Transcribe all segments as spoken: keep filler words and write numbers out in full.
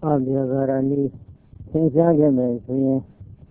အပြာပါရဏီသင်ရှားခဲ့မယ်ဆိုရင်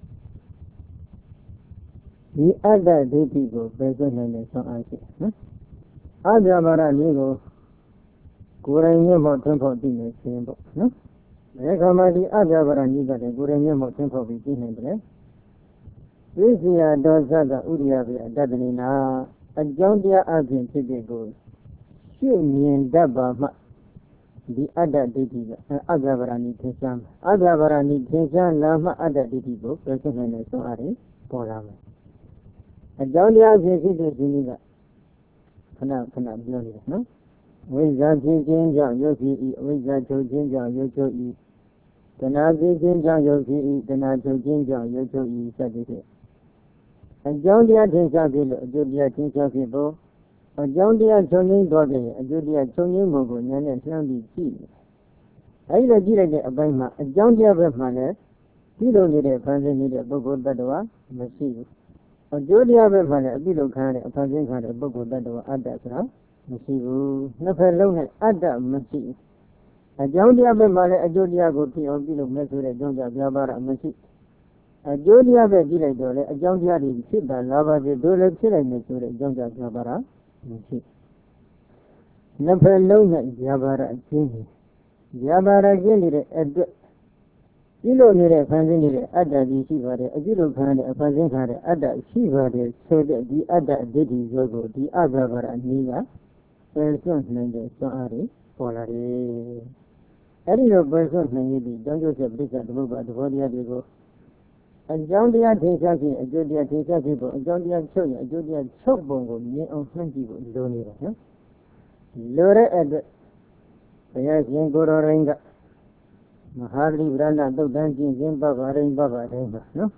ဒီအတ္တဒိဋ္ဌိကိုပယ်စွန့်နိုင်တဲ့ဆွမ်းအားရှိတယ်နော်အပြာပါရဏီကိုကိုယ်တိုင်မျက်မှောက်ထွန်းဖောက်သိနေခြင်းပေါ့နော်ဒီခါမှဒီအပြာပါရဏီကလည်းကိုယ်တိုင်မျက်မှောက်ထွန်းဖောက်ပြီးသိနိုင်တယ်သိစီယတော်သကဥရိယပြအတ္တနိနာအကြောင်းတရားအပြင်ဖြစ်တဲ့ကိုရှုမြင်တတ်ပါမှဒီအတ္တဒိဋ္ဌိကအပြာပါရဏီသင်ရှားမယ်အပြာပါရဏီသင်ရှားလာမှအတ္တဒိဋ္ဌိကိုပယ်စွန့်နိုင်တဲ့ဆွမ်းအားတွေပေါ်လာမယ်အကြောင်းတရားဖြစ်ဖြစ်တဲ့ဒီနည်းကခဏခဏပြောနေတယ်နော်ဝိဇ္ဇာဖြစ်ခြင်းကြောင့်ယုတ်ဖြစ်၏အဝိဇ္ဇာချုပ်ခြင်းကြောင့်ယုတ်ချုပ်၏တဏှာဖြစ်ခြင်းကြောင့်ယုတ်ဖြစ်၏တဏှာချုပ်ခြင်းကြောင့်ယုတ်ချုပ်၏စသဖြင့်အကြောင်းတရားထင်ရှားဖြစ်လို့အကျိုးတရားထင်ရှားဖြစ်ဖို့အကြောင်းတရားချုပ်ငြိမ်းသွားကြရင်အကျိုးတရားချုပ်ငြိမ်းမှုကိုဉာဏ်နဲ့လှမ်းပြီးကြည့်တယ်အဲဒီလိုကြည့်လိုက်တဲ့အပိုင်းမှာအကြောင်းတရားပဲမှလည်းပြုလုပ်နေတဲ့ဖန်ဆင်းနေတဲ့ပုဂ္ဂိုလ်တ attva မရှိဘူးအကျိုးတရားပဲမှလည်းအပြုလုပ်ခံရတဲ့အဖန်ဆင်းခံတဲ့ပုဂ္ဂိုလ်တ attva အတ္တဆိုတာမရှိဘူးနှစ်ဖက်လုံးနဲ့အတ္တမရှိဘူးအကြောင်းတရားပဲမှလည်းအကျိုးတရားကိုဖြစ်အောင်ပြုလုပ်မဲ့ဆိုတဲ့ကြောင့်ကြပြပါရမရှိအကျိုးတရားပဲကြည့်လိုက်တော့လေအကြောင်းတရားတွေဖြစ်တာလာပါစေတို့လည်းဖြစ်နိုင်မယ်ဆိုတဲ့အကြောင်းကြပြပါရမရှိနှစ်ဖက်လုံးနဲ့ပြပါရအချင်းကြီးပြပါရကျင်းနေတဲ့အတွက်ပြုလုပ်နေတဲ့ဖန်ဆင်းနေတဲ့အတ္တကြီးရှိပါတယ်အပြုလုပ်ခံရတဲ့အဖန်ဆင်းခံရတဲ့အတ္တရှိပါတယ်ဆိုတဲ့ဒီအတ္တဒိဋ္ဌိဇောကိုဒီအဘဗရအနည်းကပယ်စွန့်နိုင်တဲ့စွမ်းအားတွေပေါ်လာတယ်အဲဒီလိုပယ်စွန့်နိုင်ရပြီးတောင်းကျုပ်ချက်ပြိဿသမုပ္ပါသဘောတရားတွေကိုအကြောင်းတရားထင်ရှားခြင်းအကျိုးတရားထင်ရှားခြင်းပေါ်အကြောင်းတရားချုပ်ရင်အကျိုးတရားချုပ်ပုံကိုမြင်အောင်နှံ့ကြည့်ဖို့လိုနေတယ်နော်လိုတဲ့အတွက်ဘုရားရှင်ကိုရောရင်ကမဟာသီဗရဏသုတ်တန်ကျင့်ခြင်းပပရိပပတိုင်းပါနော်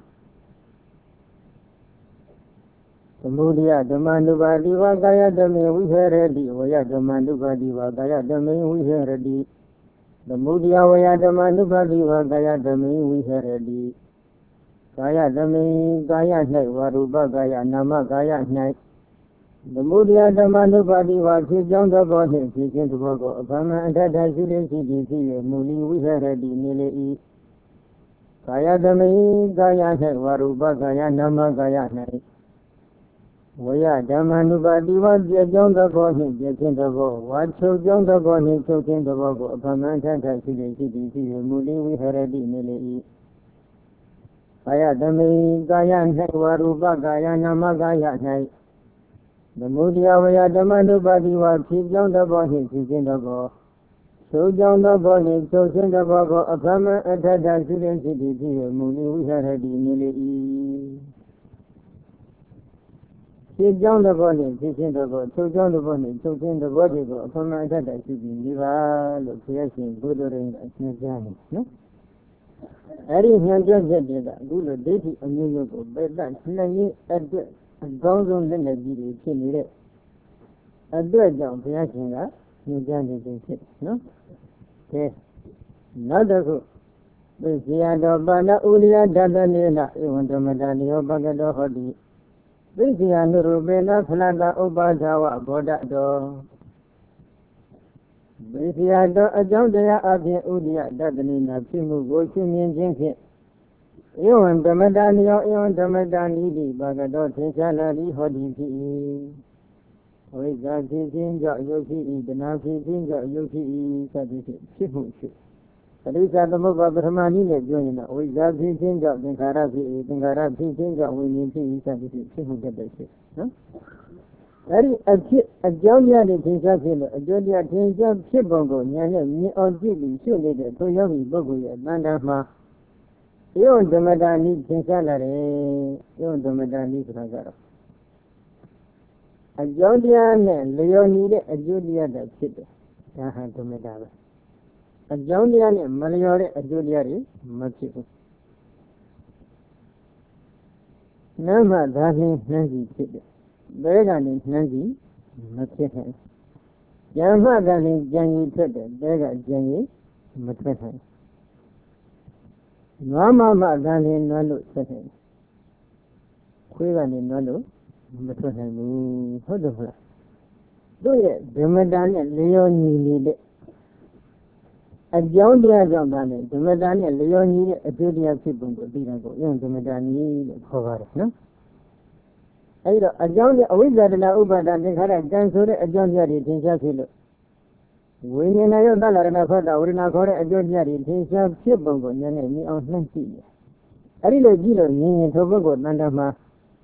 သမုဒိယဓမ္မနုပါတိဝါကာယဓမ္မေဝိဟရတိဝယဓမ္မနုပါတိဝါကာယဓမ္မေဝိဟရတိသမုဒိယဝယဓမ္မနုပါတိဝါကာယဓမ္မေဝိဟရတိကာယဓမ္မေကာယ၌ဝရူပကာယနာမကာယ၌သမုဒိယဓမ္မနုပါတိဝါဖြစ်ကြောင်းသဘောနှင့်ဖြစ်ခြင်းသဘောကိုအပမအထထရှိတဲ့ရှိသည်ဖြစ်၍မူလီဝိဟရတိနေလေ၏ကာယဓမ္မေကာယ၌ဝရူပကာယနာမကာယ၌ဝယဓမ္မနုပါတိဝါပြည့်ကြောင်းသဘောနှင့်ပြည့်ခြင်းသဘောဝါချုပ်ကြောင်းသဘောနှင့်ချုပ်ခြင်းသဘောကိုအပမအထထရှိတဲ့ရှိသည်ဖြစ်၍မူလီဝိဟရတိနေလေ၏ကာယဓမ္မေကာယ၌ဝရူပကာယနာမကာယ၌သမုဒိယဝယဓမ္မနုပါတိဝါဖြစ်ကြောင်းသဘောနှင့်ဖြစ်ခြင်းသဘောချုပ်ကြောင်းသဘောနှင့်ချုပ်ခြင်းသဘောကိုအပမအထထရှိတဲ့ရှိသည်ဖြစ်၍မူလီဝိဟရတိနေလေ၏ဖြစ်ကြောင်းသဘောနှင့်ဖြစ်ခြင်းသဘောချုပ်ကြောင်းသဘောနှင့်ချုပ်ခြင်းသဘောတွေကိုအပမအထထရှိပြီးနေပါလို့ဘုရားရှင်ဘုဒ္ဓရင်ကအရှင်းပြနေနော်အဲ့ဒီဉာဏ်ကြွချက်တွေကအခုလိုဒိဋ္ဌိအမျိုးမျိုးကိုပယ်တတ်နိုင်ရင်အတွက်အကောင်းဆုံးလက်လက်ကြီးတွေဖြစ်နေတဲ့အတွက်ကြောင့်ဘုရားရှင်ကညွှန်ကြားနေခြင်းဖြစ်တယ်နော်ကဲနောက်တစ်ခုသိစီယတော်ပါဏဥရိယဓတ္တနေနဧဝံဓမ္မတာနိယောပကတောဟောတိသိစီယနုရူပေနဖလတဥပါဒဝဘောဓတောသိစီယတော်အကြောင်းတရားအပြင်ဥရိယဓတ္တနေနဖြစ်မှုကိုရှင်းမြင်ခြင်းဖြင့်ဧဝံဓမ္မတာနိယောဧဝံဓမ္မတာနိတိပကတောသင်္ချာလာတိဟောတိဖြစ်၏ဝိဇ္ဇာဖြစ်ခြင်းကြောင့်ယုတ်ဖြစ်၏တဏှာဖြစ်ခြင်းကြောင့်ယုတ်ဖြစ်၏စသည်ဖြင့်ဖြစ်မှုဖြစ်ပရိစ္ဆသမုပ္ပါပထမနည်းနဲ့ပြောရင်တော့ဝိဇ္ဇာဖြစ်ခြင်းကြောင့်သင်္ခါရဖြစ်၏သင်္ခါရဖြစ်ခြင်းကြောင့်ဝိညာဉ်ဖြစ်၏စသည်ဖြင့်ဖြစ်မှုတတ်တဲ့ဖြစ်နော်အဲ့ဒီအဖြစ်အကြောင်းတရားတွေသင်္ချာဖြစ်လို့အကျိုးတရားသင်္ချာဖြစ်ပုံကိုဉာဏ်နဲ့မြင်အောင်ကြည့်ပြီးရှုနေတဲ့ထိုယောဂီပုဂ္ဂိုလ်ရဲ့တဏ္ဍာမှာဧဝံဓမ္မတာနိသင်္ချာလာတယ်ဧဝံဓမ္မတာနိဆိုတာကတော့အကြောင်းတရားနဲ့လျော်ညီတဲ့အကျိုးတရားတွေဖြစ်တယ်ဒါဟာဓမ္မတာပဲအကြောင်းတရားနဲ့မလျော်တဲ့အကျိုးတရားတွေမဖြစ်ဘူးနာမသာဖြင့်နှမ်းစီဖြစ်တယ်ဘဲကနေနှမ်းစီမဖြစ်နိုင်ဉာဏ်မှသာဖြင့်ဉာဏ်ရည်ထွက်တယ်ဘဲကဉာဏ်ရည်မထွက်နိုင်နွားမမှသာဖြင့်နွားလို့ထွက်နိုင်ခွေးကနေနွားလို့မထွက်နိုင်ဘူးဟုတ်တယ်မလားတို့ရဲ့ဓမ္မတာနဲ့လျော်ညီနေတဲ့အကြောင်းတရားကြောင့်ဒါနဲ့ဓမ္မတာနဲ့လျော်ညီတဲ့အကျိုးတရားဖြစ်ပုံကိုသိတာကိုယုံဓမ္မတာနည်းလို့ခေါ်ပါတယ်နော်အဲဒီတော့အကြောင်းအဝိဇ္ဇာတဏှာဥပါဒသင်္ခါရကံဆိုတဲ့အကြောင်းတရားတွေသင်္ချာဖြစ်လို့ဝိညာဏယုတ်တလရဏဖတ်တာဝိညာခေါ်တဲ့အကျိုးတရားတွေသင်္ချာဖြစ်ပုံကိုဉာဏ်နဲ့မြင်အောင်နှံ့ကြည့်တယ်အဲဒီလိုကြည့်လို့မြင်ရင်ထိုပုဂ္ဂိုလ်တဏ္ဍာမှာ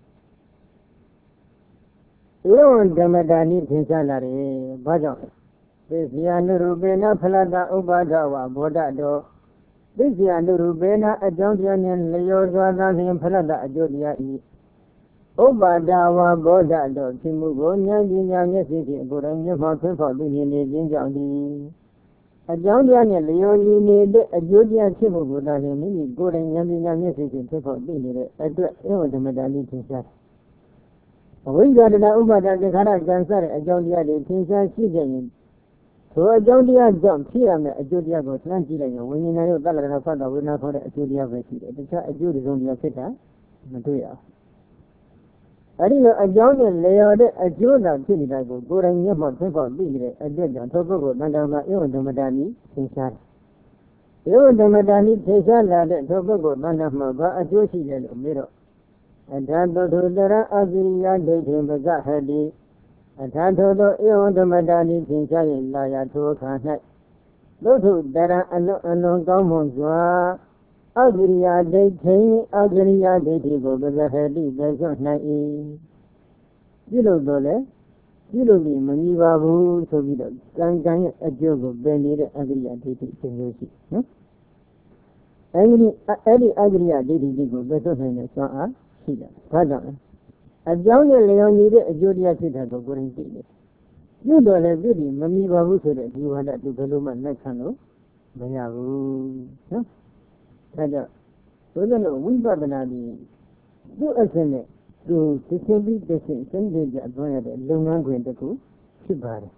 ဧဝံဓမ္မတာနည်းသင်္ချာလာတယ်ဘာကြောင့်သိဇယနုရူပေနဖလတဥပါဒဝဘောဓတောသိဇယနုရူပေနအကြောင်းတရားနှင့်လျော်စွာသာဖြင့်ဖလတအကျိုးတရားဤဥပါဒဝဘောဓတောဖြစ်မှုကိုဉာဏ်ပညာမျက်စိဖြင့်ကိုယ်တိုင်မျက်မှောက်ထွန်းဖော်သိမြင်နေခြင်းကြောင့်ဒီအကြောင်းတရားနှင့်လျော်ညီနေတဲ့အကျိုးတရားဖြစ်မှုကိုသာဖြင့်မိမိကိုယ်တိုင်ဉာဏ်ပညာမျက်စိဖြင့်ထွန်းဖော်သိနေတဲ့အတွက်ဧဝံဓမ္မတာနည်းသင်္ချာအဝိဇ္ဇာတဏှာဥပါဒသင်္ခါရကံစတဲ့အကြောင်းတရားတွေသင်္ချာရှိကြရင်ထိုအကြောင်းတရားကြောင့်ဖြစ်ရမယ့်အကျိုးတရားကိုလှမ်းကြည့်လိုက်ရင်ဝိညာဉ်ရုပ်တလရဏဖတ်တာဝိညာဉ်ခေါ်တဲ့အကျိုးတရားပဲရှိတယ်တခြားအကျိုးစုံတရားဖြစ်တာမတွေ့ရဘူးအဲဒီလိုအကြောင်းနဲ့လျော်တဲ့အကျိုးသာဖြစ်နေတာကိုကိုယ်တိုင်မျက်မှောက်ထွန်းဖော်သိနေတဲ့အတွက်ကြောင့်ထိုပုဂ္ဂိုလ်တန်တောင်မှာဧဝံဓမ္မတာနည်းသင်္ချာဧဝံဓမ္မတာနည်းသင်္ချာလာတဲ့ထိုပုဂ္ဂိုလ်တန်တောင်မှာဘာအကျိုးရှိလဲလို့မေးတော့အထာတုထုတရအပိရိယဒိဋ္ဌိပဇဟတိအထာထောသောဧဝံဓမ္မတာနည်းသင်္ချာ၏လာရထိုအခါ၌သုထုတရံအလွန်အလွန်ကောင်းမွန်စွာအပိရိယဒိဋ္ဌိအပိရိယဒိဋ္ဌိကိုပဇဟတိပဇွတ်နိုင်၏ပြုလို့တော့လေပြုလို့ပြီးမမြည်ပါဘူးဆိုပြီးတော့ကံကံရဲ့အကျိုးကိုပယ်နေတဲ့အပိရိယဒိဋ္ဌိသင်မျိုးရှိနော်အဲဒီအဲ့ဒီအပိရိယဒိဋ္ဌိကိုပဇွတ်နိုင်တဲ့စွမ်းအားရှိတယ်ဘာကြောင့်လဲအကြောင်းနဲ့လျော်ညီတဲ့အကျိုးတရားဖြစ်တာကိုကိုယ်ရင်သိတယ်ပြုတော့လည်းပြုပြီးမမြည်ပါဘူးဆိုတဲ့ဒီဝါဒသူဘယ်လိုမှလက်ခံလို့မရဘူးနော်ဒါကြောင့်ဘုရားတို့ဝိပဿနာဒီသူ့အစဉ်နဲ့သူသိချင်းပြီးသိချင်းစင်ကြယ်ကြအတွန်းရတဲ့လုပ်ငန်းခွင်တစ်ခုဖြစ်ပါတယ်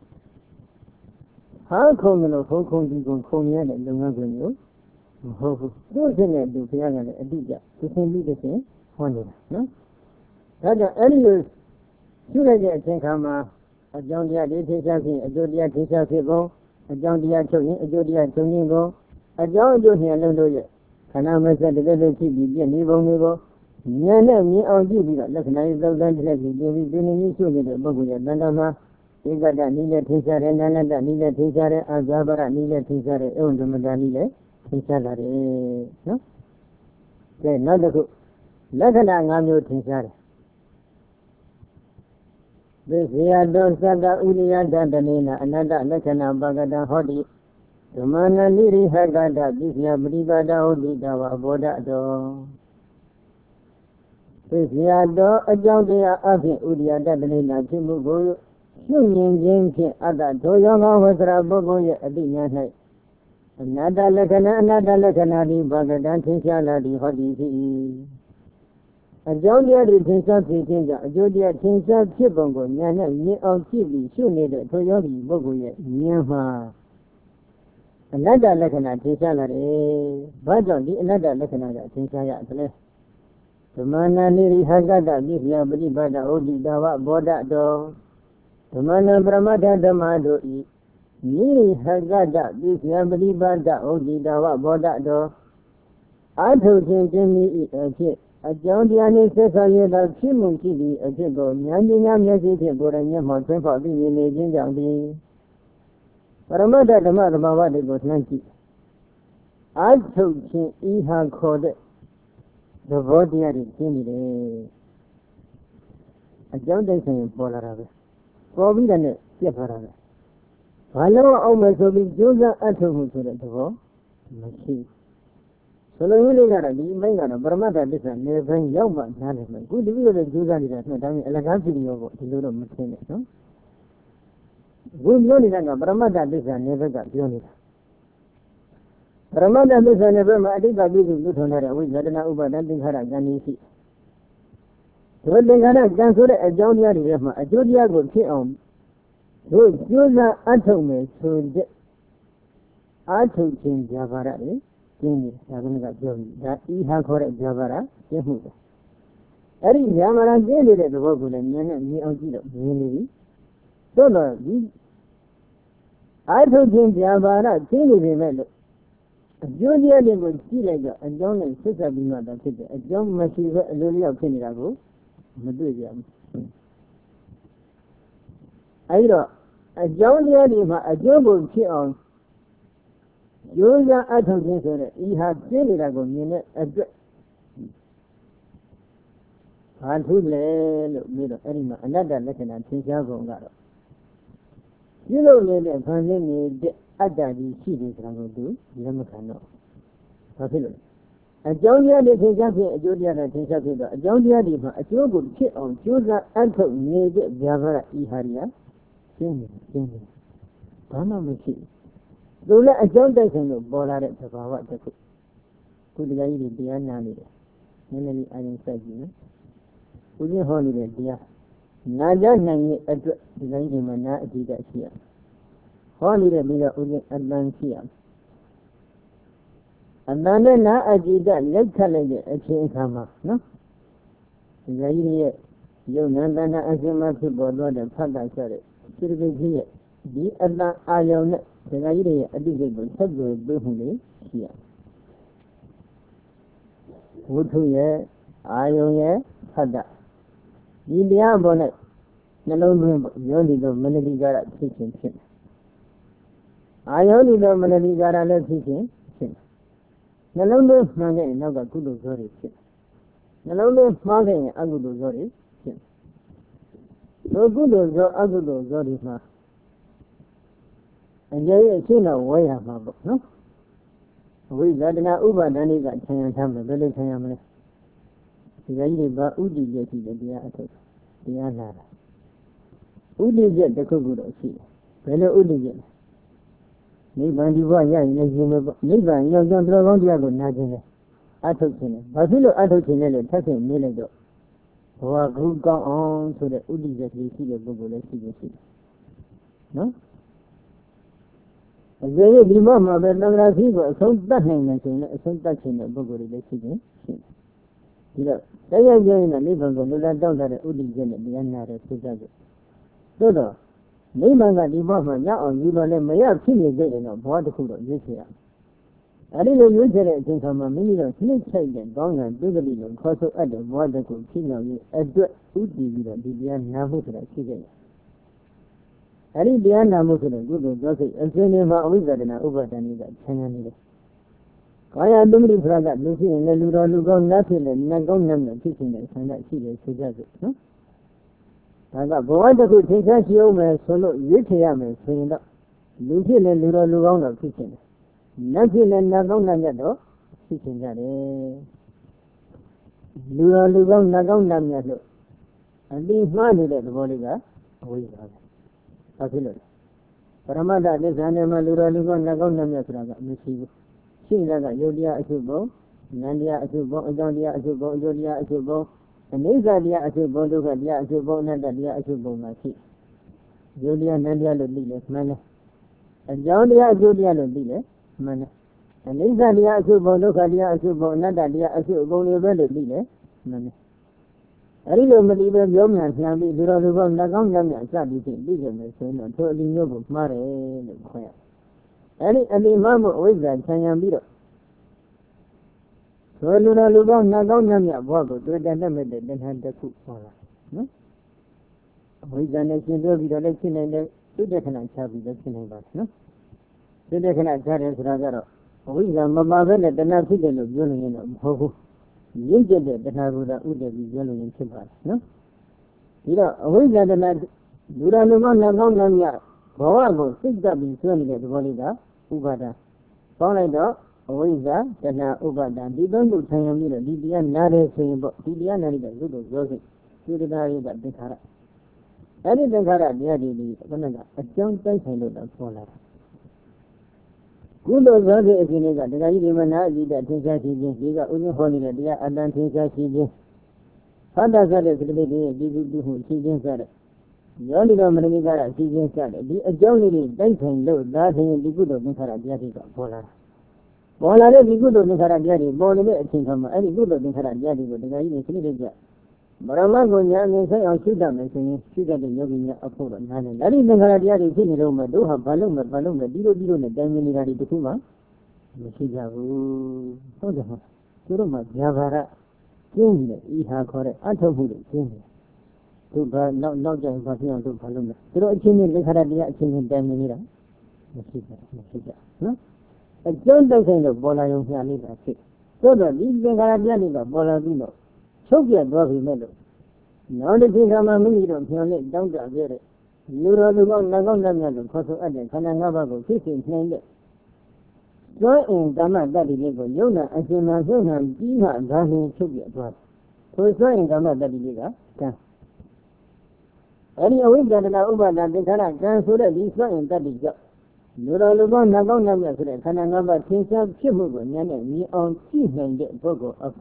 ဟာခုံလို့ခုံခုံဒီကုံခုံရတဲ့လုပ်ငန်းခွင်မျိုးမဟုတ်ဘူးသူ့အစဉ်နဲ့သူဘုရားကလည်းအတိအကျသိချင်းပြီးသိချင်းဟောနေတာနော်ဒါကြောင့်အဲ့ဒီလိုရှုလိုက်တဲ့အချိန်ခါမှာအကြောင်းတရားတွေထင်ရှားခြင်းအကျိုးတရားထင်ရှားဖြစ်ပုံအကြောင်းတရားချုပ်ရင်အကျိုးတရားချုပ်ခြင်းပုံအကြောင်းအကျိုးနှလုံးတို့ရဲ့ခန္ဓာမစက်တကယ်လို့ဖြစ်ပြီးပြည့်နေပုံတွေကိုဉာဏ်နဲ့မြင်အောင်ကြည့်ပြီးတော့လက္ခဏာရေးသုံးသပ်တဲ့ပြီးပြီးပြင်းနေရှုနေတဲ့ပုဂ္ဂိုလ်ရဲ့တဏ္ဍာမှာဧကတနိလည်းထင်ရှားတယ်နာလတ္တနိလည်းထင်ရှားတယ်အာဇာပရနိလည်းထင်ရှားတယ်ဧဝံဓမ္မတာနိလည်းထင်ရှားလာတယ်နော်ကဲနောက်တစ်ခုလက္ခဏာ၅မျိုးထင်ရှားတယ်သစ္စေယတောသတ္တဥရိယတတနေနအနတ္တလက္ခဏာပကတဟောတိဓမ္မနာနိရိဟကတပိစ္ဆယပရိပါဒဟောတိတဝဘောဓတောသစ္စေယတောအကြောင်းတရားအဖြင့်ဥရိယတတနေနဖြစ်မှုကိုရှုမြင်ခြင်းဖြင့်အတ္တထိုယောဂဝဆရာပုဂ္ဂိုလ်ရဲ့အတိညာ၌အနတ္တလက္ခဏာအနတ္တလက္ခဏာဒီပကတံထင်ရှားလာသည်ဟောတိဖြစ်၏အကြောင်းတရားတွေသင်္ချာဖြစ်ခြင်းကြောင့်အကျိုးတရားသင်္ချာဖြစ်ပုံကိုဉာဏ်နဲ့မြင်အောင်ကြည့်ပြီးရှုနေတဲ့ထိုယောဂီပုဂ္ဂိုလ်ရဲ့ဉာဏ်မှာအနတ္တလက္ခဏာသင်္ချာလာတယ်။ဘာကြောင့်ဒီအနတ္တလက္ခဏာကသင်္ချာရသလဲ။ဓမ္မနာနိရိဟကတပိစ္ဆယပရိပါဒဩဒိတဝဘောဓတောဓမ္မနာပရမတ္ထဓမ္မတို့ဤနိရိဟကတပိစ္ဆယပရိပါဒဩဒိတဝဘောဓတောအာထုခြင်းခြင်းဤအဖြစ်အကြောင်းတရားနှင့်ဆက်ဆံရသောဖြစ်မှုရှိသည့်အဖြစ်ကိုဉာဏ်ပညာမျက်စိဖြင့်ကိုယ်တိုင်မျက်မှောက်ထွန်းဖော်သိမြင်နေခြင်းကြောင့်ဒီပရမတ္ထဓမ္မသဘာဝတွေကိုနှံ့ကြည့်အာထုတ်ခြင်းဤဟာခေါ်တဲ့သဘောတရားတွေရှင်းနေတယ်အကြောင်းတိုက်ဆိုင်ပေါ်လာတာပဲပေါ်ပြီးတဲ့နဲ့ပြတ်သွားတာပဲဘာလို့အောင်မယ်ဆိုပြီးကြိုးစားအထုတ်မှုဆိုတဲ့သဘောမရှိဆိုလိုရင်းလေးကတော့ဒီအပိုင်းကတော့ပရမတ္ထသစ္စာနေပိုင်းရောက်မှနားလည်မယ်ခုတပည့်တွေကြိုးစားနေတာဆိုတော့ဒါမျိုးအလကားဖြစ်ရောပေါ့ဒီလိုတော့မသိနဲ့နော်ခုပြောနေတာကပရမတ္ထသစ္စာနေဘက်ကပြောနေတာပရမတ္ထသစ္စာနေဘက်မှာအတိတ်ကပြည့်စုံလွတ်ထွန်းတဲ့ဝိဇ္ဇာတနာဥပါဒသင်္ခါရဉာဏ်ရှိတို့သင်္ခါရဉာဏ်ဆိုတဲ့အကြောင်းတရားတွေထဲမှာအကျိုးတရားကိုဖြစ်အောင်တို့ကြိုးစားအထုတ်မယ်ဆိုတဲ့အထုတ်ခြင်းကြပါရတယ်ကျင်းတယ်ဒါကလည်းပြောပြီးဒါဤဟာခေါ်တဲ့ဇာပါရကျင်းမှုပဲအဲ့ဒီဇာမာရကျင်းနေတဲ့သဘောကိုလည်းဉာဏ်နဲ့မြင်အောင်ကြည့်တော့မြင်နေပြီသို့တော့ဒီအ I told him the Avara, Chini Vimelo. A Julia would see like a John and Sister Bimata, a John Masiva, a Lulia of Kenirago, Maduja. I know a John Yadima, a job of Chion. Julia, I told him that he had Kenirago, Mina, a I told him, another lesson and Tinshago got up. You know, maybe a family Adadi, she is going to do, Lamacano. A Jonia de Tinshapi, a Julia de Tinshapi, a Jonia de a job of chit on Julia Anto made Javara Iharia. Sing, sing. Tama Michi. Dula a John Dyson of Bola at Tapawa. Could the lady be unnamed? Namely, I inside you. Would you hold it, dear? Naja Nani at the lady Mana did that here. Holiday Mila Udi Advancia. And then I did that late calendar at Chinkama, no? The lady, you Nandana Azima people, Lord and Panda said it. Should be here. The Adna Ion, the lady, a disabled subject, Buhuli, here. Wutuye, Ioye, Pada. India bonnet, Nalon, Yoni, the Manigara teaching him. I only know Manigara teaching him. Nalon, Mange, Naga Kudu Zori, Nalon, Mange, Agudu Zori, so good as Agudu Zori. And there is no way of my book, no? We got an Uber, then he got ten times the village family. Ba Udi Yeti, the Diato, Diana. Udi Jet, the Kugudo, see. Fellow Udi Jet. Niban Divaya, Niban, you don't know on the other Najin. I took him. Bafilo Atokinello, taking Milago. Who are group gone on to the Udi Jet, we see the Google, see. No? Very Bimama, but not people, so nothing, so touching the Google, the city. They are going to live on the down that Udi Jen, the Anna, so the Nimanga Dimama, now you don't let me have seen a day of water cooler this year. I didn't use it in some million snake change, gone and bigly and cause of other water cool signal as the Udi, the Namutra chicken. I did the Anna Muslim, good gossip, and send him out with that in an over than that China. I am looking for that Lucy and the Ludo Lugo nothing and Nagonam teaching us and that she is suggested. I got boy that could take us over solo Yitiam saying up Lucy and Ludo Lugo teaching. Nothing and Nagonam yet, teaching that. Ludo Lugo Nagonam yet. And being minded at the Bolivar, we have. Ramada, this animal, Lugo Nagonam Yatraga, Missive. She like a Yodia Asubo, Nandia Asubo, Jodia Asubo, Jodia Asubo, and Nizadia Asubo, Lugadia Asubo, Nandadia Asubo, Maki. Jodia Nandia Lodile, Mana. And Jodia Jodia Lodile, Mana. And Nizadia Asubo, Lugadia Asubo, Nandadia Asubo, Lodile, Mana. I don't believe a young man can be the Rogan Nagam and Sabi, Bigan, and totally noble, Mare, and Quail. Any and the mamma with that Tanyamiro. So Luna Lugon Nagonamia, Wago, to the limited, then had the cook for us. No? With the nation of the election and the two decadent Sabi, the Sinabas, no? Two decadent Charles Ragaro. We are Mamma, the Nafidan of Julian of Hohu. You get it, that I would have been yelling in Chibas, no? You know, we got the lad, Duraluman Nagonamia, Wago, six up in Sunday at Volida, Ubada. Follow Oiza, the Na Ubada, the Dungu Tayamira, Didian Nare saying about Didian and the Ludo Joseph, to the Dari that Dekara. I didn't have a dear lady, a young place I looked at for her. Good of the Evinega, the Gaimana, the Tinsa Siji, the Uniform, the Atlantinsa Siji. Father said, the lady, the who Siji said. The only Dominic Siji said, the Johnny, Benson, low, laughing the good of Nicaragua for her. Bola, the good of Nicaragua, born a bit from any good of Nicaragua, the guy in the Brahma Gunya and say on Sudan, saying, she got the yogi of four and nine. That is the Garadia in Roma, do have balloon, but balloon, the Dilo Dilo, the Damini Radi Tukuma. Mishijavu, Suruma, Javara, King, Iha Kore, Antobu, King. To not not just Bafian to Paluma. You know, King in the Garadia, King in Damini. Mishija, Mishija. No? A John doesn't of Bola Yonka, so the League Garadia, Bola Vino. Sophia Bobby Meadow. Now the thing I'm a minute on Pionet down to Agere. Luro Nagon Nagon, Cosso Adam, Kanagabago, fifteen named it. So in Dama Daddy Lego, Yona, and Juna Zona, Dima, Gani, Sophia Bobby. So so in Dama Daddy Lega, can. Any away that I over that they cannot cancel that this one in Daddy Job. Luro Nagon Nagon, Kanagaba, Tinsa, Chibu, Yana, me on Chief named it, Bogo, of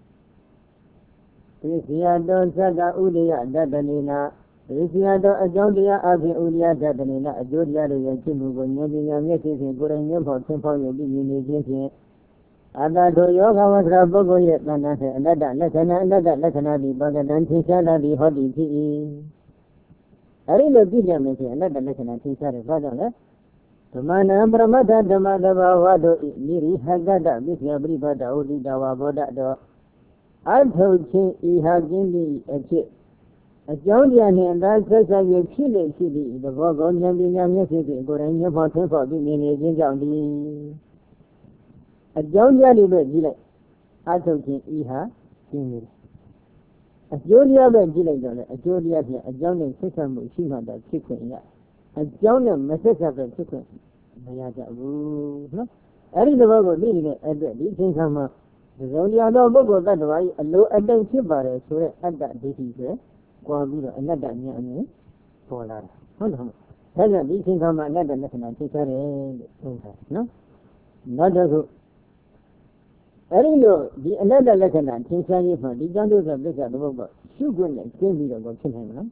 Risiado Saga Udia Dadanina, Risiado Ajodia Abi Udia Dadanina, Ajodia Chimu, Yabina Messi, Guran for Temple, you be in Ada do yoga was Rabogo yet, another lesson, another lesson, the Bagadan Tisha, the Hodi P. I really did another lesson, I think, Father. The man Abramata, the mother Wado, Miri, Hagada, Miss Yabribada, Udi Dawa Boda. I told him he had given me a chip. A Jondian and that says I will kill it, City, the Vogon, Yamina Message, going your mountain for the minute, Jondi. A Jondian is Gillet. I told him he had given me. A Jodia went Gillet, a Jodia, a Jondian system, she had a chicken. A Jondian message of the chicken. Mayaja, no? I didn't know meaning at the didn't come up. The only other book that way, a low and then chibare, so at that disease, Guavura, another young Polar. Hold on. Tell them these things come another national teacher, no? Not as I don't know, the another lieutenant, teacher, the Jandos of this other book, sugar and came here about him,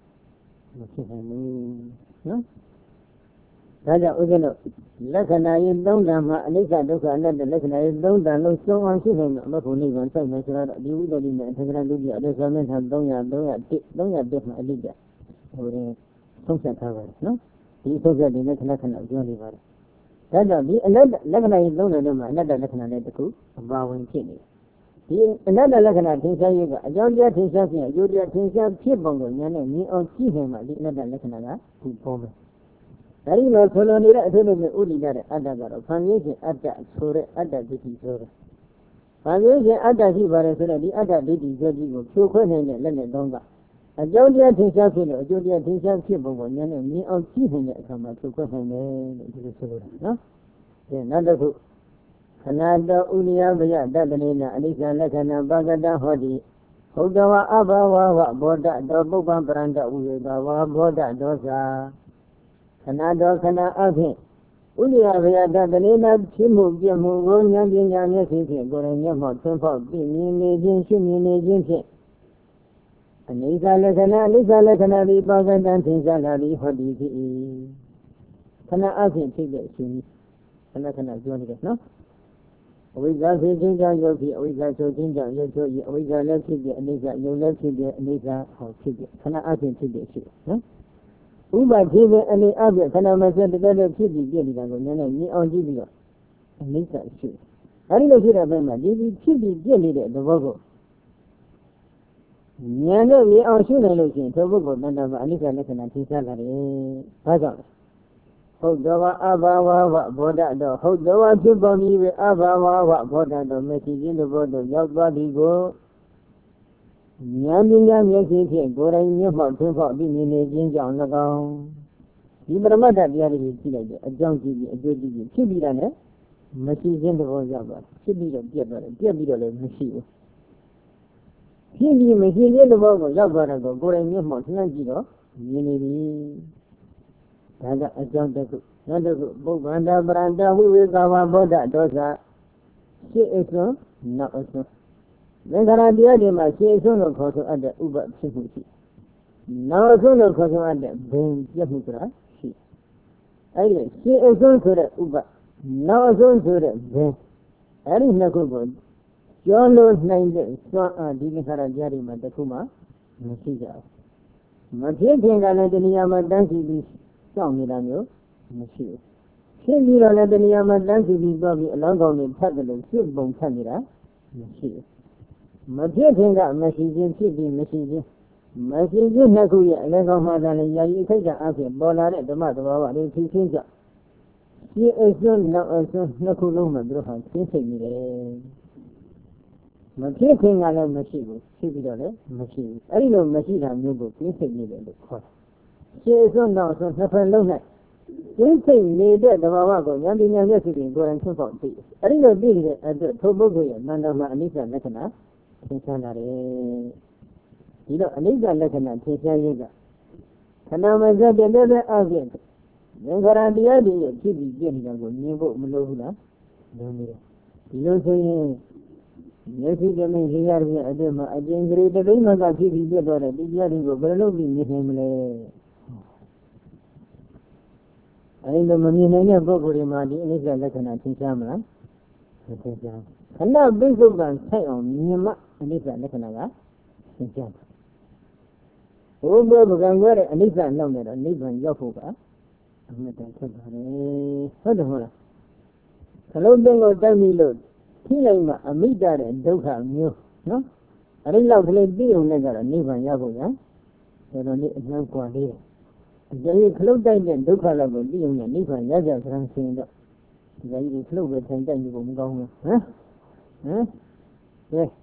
no? Raja Ugano, Lakana, you don't have Alisa Doka, another Lakana, you don't know so on to him, not only one time, I said, you would have been a Tagaludia, the government have don't have, don't have, don't have different Aliga, or something covered, no? He told that the next Lakana of Johnny Valley. Raja, the another Lakana is don't know, another Lakana let the cook, a bowing kidney. Another Lakana, Tinsa, a John Jet is something, you did Tinsa, Chibongo, and me on see him, I did not Lakana, who formed. I didn't know Solonira, Udi, Adagaro, Foundation at that, Sore, at that Diti Sore. Foundation at that Hibara, the other Diti Jogi, so Quentin and Leonard Donga. A Jodia Tinsa, a Jodia Tinsa, Chibo, and me on season that come up to Quentin to the Sore. No? Another who Canada, Unia, Dadanina, Alisa, Lakana, Bagada, Hodi, Hogawa, Abawa, Boda, Dobo, Branda, Ugawa, Boda, Dosa. Canada, Cana, Avi. Ulia, the name of Chimu, Yamu, Yamina, Messi, Gorania, Temple, being agent, Shimmy agent. And Lisa Lakana, Lisa Lakana, the Bagan dancing Zalari, Hodi. Cana Avi, take it, Shimmy. And I cannot join it, no? We got the ginger, we got your ginger, we got left to get Lisa, you left to get Lisa, or Ticket. Cana Avi, take it, no? Uba give any other can I say the better city getting on me on Gibio. And Lisa shoot. I don't know if I did it city getting the Vogo. Yana, we are soon looking to Vogo, none of Anita Lekan and Tissalary. Pazon. Hodawa Abawa, Boda, the Hodawa Jiboni, Abawa, Boda, the message in the border, your body go. Yamina Messi, Goran, your mountain for being in a ginger on the ground. You better not have the other teenager, a junkie, a good deed. Should be done, eh? Machine in the world, should be the dear brother, dear little machine. He be machine in the world, Yabara, Goran, your mountain and Gido, Unity. A junkie, another Boganda, Branda, who will go about that, Dosa. She is no, not so. Then I did my say so no cause at the Uber Sifuchi. Now so no cause at the Ben Yamutra, she. I did, she is on to the Uber. Now so to the Ben. I didn't know good. John knows nine days, so I didn't have a Jerry Matakuma. မရှိကြဘူးမဖြစ်ခင်ကလည်းတဏှာမှာတန်းစီပြီးစောင့်နေတာမျိုးမရှိဘူးဖြစ်ပြီးတော့လည်းတဏှာမှာတန်းစီပြီးတော့ပြီးအလောင်းကောင်းတွေဖတ်တယ်လို့ဖြစ်ပုံဖတ်နေတာမရှိဘူးမဖြစ်ခင်ကမရှိခြင်းဖြစ်ပြီးမရှိခြင်းမရှိခြင်းနှစ်ခုရဲ့အလယ်ကောင်းမှသာလည်းယာယီခိတ်ကအဖြစ်ပေါ်လာတဲ့ဓမ္မသဘာဝတွေဖြစ်ချင်းကြောင့်ဒီအစွန်းနောက်အစွန်းနှစ်ခုလုံးမှာသူတို့ဟာရှင်းစိတ်နေတယ်မဖြစ်ခင်ကလည်းမရှိဘူးဖြစ်ပြီးတော့လည်းမရှိဘူးအဲ့ဒီလိုမရှိတာမျိုးကိုရှင်းစိတ်နေတယ်လို့ခေါ်တယ်ရှင်းအစွန်းနောက်အစွန်းနှစ်ဖက်လုံး၌ရှင်းစိတ်နေတဲ့သဘာဝကိုဉာဏ်ပညာမျက်စိဖြင့်ကိုယ်တိုင်သိဖို့သိတယ်အဲ့ဒီလိုသိတဲ့အတွက်ထိုပုဂ္ဂိုလ်ရဲ့နန္ဒမှာအနိစ္စလက္ခဏာသင်္ချာလာတယ်ဒီတော့အနိစ္စလက္ခဏာသင်္ချာရေးကခဏမစက်တဲ့တဲ့အောက်ကျသင်္ခါရတရားတွေရဲ့ဖြစ်ပြီးပြည့်နေတာကိုမြင်ဖို့မလိုဘူးလားလိုနေတယ်ဒီလိုဆိုရင်မျက်စိကမင်းလေးရတဲ့အတွင်းမှာအကျဉ်းကလေးတစ်သိန်းမှကဖြစ်ပြီးပြည့်သွားတဲ့ဒီတရားတွေကိုဘယ်လိုလုပ်ပြီးမြင်နိုင်မလဲအဲဒီလိုမမြင်နိုင်တဲ့ပုဂ္ဂိုလ်တွေမှာဒီအနိစ္စလက္ခဏာသင်္ချာမလားမသင်္ချာခဏပိဿုပံဆိုင်အောင်မြင်မှအနိစ္စလက္ခဏာကသင်္ချာဘုရားဗကံခွဲတဲ့အနိစ္စနောက်နေတော့နိဗ္ဗာန်ရောက်ဖို့ကအမှန်တန်ဖြစ်ပါတယ်ဟုတ်တယ်မဟုတ်လားခလုံးပင်ကိုတိုက်မိလို့ထိလိုက်မှအမိတတဲ့ဒုက္ခမျိုးနော်အဲ့ဒီလောက်ကလေးပြီးုံနဲ့ကြတော့နိဗ္ဗာန်ရောက်ဖို့ညာတော်တော်လေးအနှံ့กว่าလေးတယ်အကျဉ်းခလုံးတိုက်တဲ့ဒုက္ခလောက်ကိုပြီးုံနဲ့နိဗ္ဗာန်ရကြစရန်ရှင်တော့ဒီကကြီးခလုံးပဲထိုင်တိုက်နေဖို့မကောင်းဘူးဟမ်ဟမ်ကဲ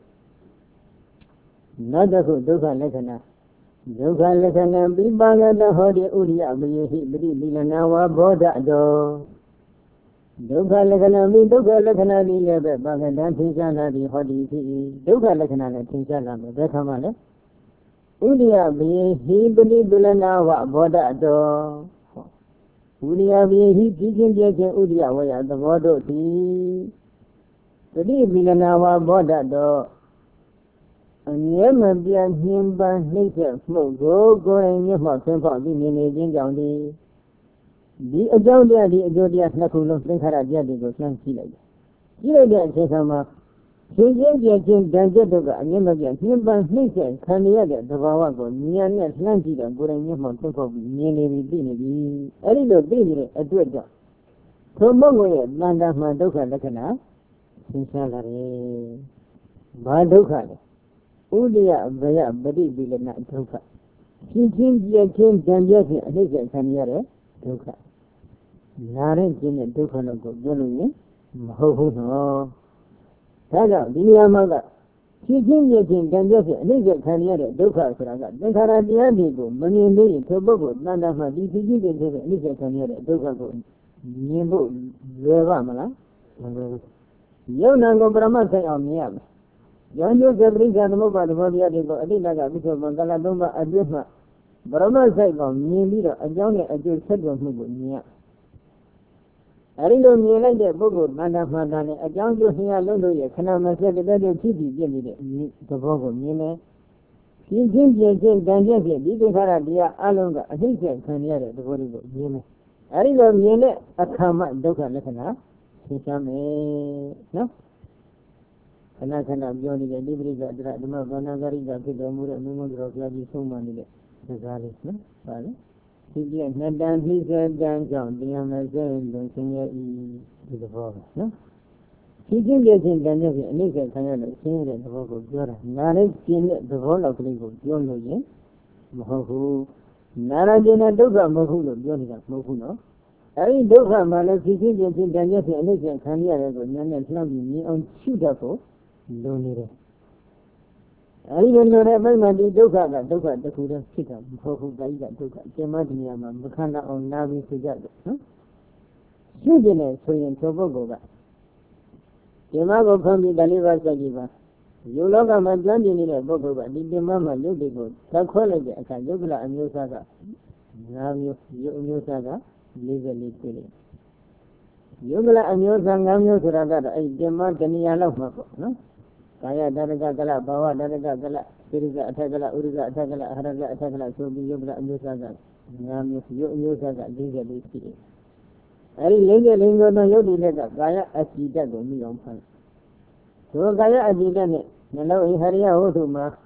နောက်တစ်ခုဒုက္ခလက္ခဏာဒုက္ခလက္ခဏာပိပါကတဟောတိဥရိယပယေဟိပရိပိလနာဝဘောဓတောဒုက္ခလက္ခဏာမိဒုက္ခလက္ခဏာဒီလည်းပဲပါကတံသင်္ချာလာပြီးဟောတိဖြစ်၏ဒုက္ခလက္ခဏာလည်းသင်္ချာလာမယ်ဘယ်ခါမှလဲဥရိယပယေဟိပရိပိလနာဝဘောဓတောဥရိယပယေဟိဖြစ်ခြင်းပြည့်ခြင်းဥရိယဝယသဘောတို့သည်ပရိပိလနာဝဘောဓတောအမြဲမပြတ်ညှဉ်းပန်းနှိမ့်ဆက်မှုကိုကိုယ်ရင်မျက်မှောက်ဆင်းဖောက်ပြီးမြင်နေခြင်းကြောင့်ဒီဒီအကြောင်းတရားဒီအကျိုးတရားနှစ်ခုလုံးသင်္ခါရတရားတွေကိုနှမ်းကြည့်လိုက်တယ်။ကြည့်လိုက်တဲ့အချိန်ခါမှာရှင်ချင်းပြည့်ချင်းတန်ကျက်တို့ကအမြဲမပြတ်ညှဉ်းပန်းနှိမ့်ဆက်ခံရတဲ့သဘာဝကိုဉာဏ်နဲ့လှမ်းကြည့်တော့ကိုယ်ရင်မျက်မှောက်ဆင်းဖောက်ပြီးမြင်နေပြီးသိနေပြီ။အဲဒီလိုသိနေတဲ့အတွက်ကြောင့်သောမုတ်ကိုရဲ့တန်တာမှဒုက္ခလက္ခဏာသင်္ချာလာတယ်။ဘာဒုက္ခလဲဥဒိယဘယပရိပိလနာဒုက္ခဖြစ်ချင်းပြည့်ချင်းကြံပြည့်ခြင်းအနိစ္စခံရတဲ့ဒုက္ခနာရင်ကျင်းတဲ့ဒုက္ခတော့ကိုပြောလို့ရင်မဟုတ်ဘူးနော်ဒါကြောင့်ဒီနေရာမှာကဖြစ်ချင်းပြည့်ချင်းကြံပြည့်ခြင်းအနိစ္စခံရတဲ့ဒုက္ခဆိုတာကသင်္ခါရတရားတွေကိုမမြင်လို့ရင်ထိုပုဂ္ဂိုလ်တဏ္ဍာမှာဒီဖြစ်ချင်းပြည့်ခြင်းအနိစ္စခံရတဲ့ဒုက္ခကိုမြင်ဖို့လွယ်ပါမလားမလွယ်ဘူးယုံနာကိုပရမတ်ဆိုင်အောင်မြင်ရမယ်ယံကျိုးသပရိစ္ဆာသမုပ္ပါသဘောတရားတွေကိုအတိတ်ကပြစ္ဆုတ်ကလသုံးပါအတွင်းမှာဗရမဆိုင်ကောင်မြင်ပြီးတော့အကြောင်းနဲ့အကျိုးဆက်တော်မှုကိုမြင်ရအဲဒီလိုမြင်လိုက်တဲ့ပုဂ္ဂိုလ်တဏ္ဍာမှာလည်းအကြောင်းကျိုးနှစ်ရလုံးတို့ရဲ့ခဏမဆက်တဲ့တဲ့ဖြစ်ပြီးပြည့်နေတဲ့သဘောကိုမြင်မယ်ဖြင်းချင်းပြင်းချင်းတန်ကျက်ဖြင့်ဒီသင်္ခါရတရားအလုံးကအသိဉာဏ်ခံရတဲ့သဘောတွေကိုမြင်မယ်အဲဒီလိုမြင်တဲ့အခါမှဒုက္ခလက္ခဏာသိချမ်းမယ်နော်ခဏခဏပြောနေတဲ့ဒီပရိက္ခတရဓမ္မဘာနာဂရိကဖြစ်တော်မူတဲ့မင်းမတော်ဘုရားကြီးဆုံးမနေတဲ့စကားလေးနော်ပါလေဒီပြည့်နှစ်တန်ပြည့်စတန်ကြောင့်တရားမစဲလုံးဆင်းရဲဤဒီသဘောပဲနော်ဒီချင်းပြည့်ချင်းတန်တဲ့အနိစ္စခံရလို့ဆင်းရဲတဲ့သဘောကိုပြောတာနားလေးကျင်တဲ့သဘောလောက်ကလေးကိုပြောလို့ရင်မဟုတ်ဘူးနာရကျင်တဲ့ဒုက္ခမဟုတ်ဘူးလို့ပြောနေတာမဟုတ်ဘူးနော်အဲဒီဒုက္ခမှလည်းဒီချင်းပြည့်ချင်းတန်တဲ့အနိစ္စခံရတဲ့ကိုဉာဏ်နဲ့လှမ်းပြီးမြင်အောင်ရှုတတ်ဖို့လိုနေတယ်အဲဒီလိုလိုတဲ့အပိုင်းမှာဒီဒုက္ခကဒုက္ခတစ်ခုတည်းဖြစ်တာမဟုတ်ဘူးဒါကြီးကဒုက္ခအကျဉ်းမဒီနေရာမှာမခံနိုင်အောင်နာပြီးဆိုကြတယ်နော်ရှုကျင်တယ်ဆိုရင်သောပုဂ္ဂိုလ်ကဒီမှာကိုဖမ်းပြီးတဏှိပါစိုက်ကြည့်ပါယုလောကမှာကြံ့ကျင်နေတဲ့ပုဂ္ဂိုလ်ကဒီဒီမှာမှာရုပ်တွေကိုသတ်ခွဲလိုက်တဲ့အခါယုတ်ကလအမျိုးသားကငါးမျိုးယုတ်အမျိုးသားကလေးစိတ်လေးဖြစ်နေယုတ်ကလအမျိုးသားငါးမျိုးဆိုတာကတော့အဲ့ဒီမှာတဏှာလောက်မှာပေါ့နော်ကာယတရကကလဘာဝတရကကလပိရိကအထက်ကလဥရိကအထက်ကလအဟရကအထက်ကလဆိုပြီးယုတ်ကလအမျိုးသားကငါးမျိုးယုတ်အမျိုးသားကလေးစိတ်လေးဖြစ်နေအဲဒီလေးစိတ်လေးမျိုးသောယုတ်ဒီလက်ကကာယအစီတက်ကိုမြည်အောင်ဖမ်းဒုကာယအစီတက်နဲ့နှလုံးဟိဟရိယဝုထုမှာ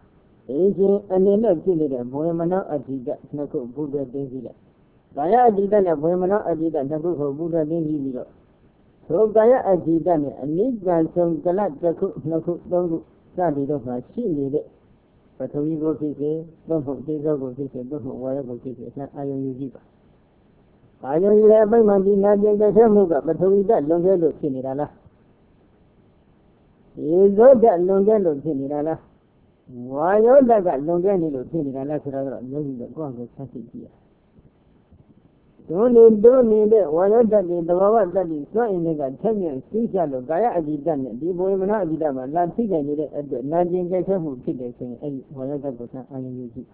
Aging and in a village, Boyamana Ajida, Naku Buddha Dinzilla. Gaya Ajida, Boyamana Ajida, Naku Buddha Dinzilla. So Gaya Ajida, and need some Galat Naku Naku Sadi of my she needed. But we go to say, don't hope they go to say, don't know why I go to say, I am you. I don't have my money, not yet the Samuga, but we got longer look in it. You got that longer look in it. Why all that got longer look in it? I like the Congo Sassitia. Don't need, don't need it. Why all that is the one that is not in the Kenyan, Sisha, Gaya, Ajidan, the women are the Dama, Lantica, at the Najin Gasamu, saying, why all that was not unusual.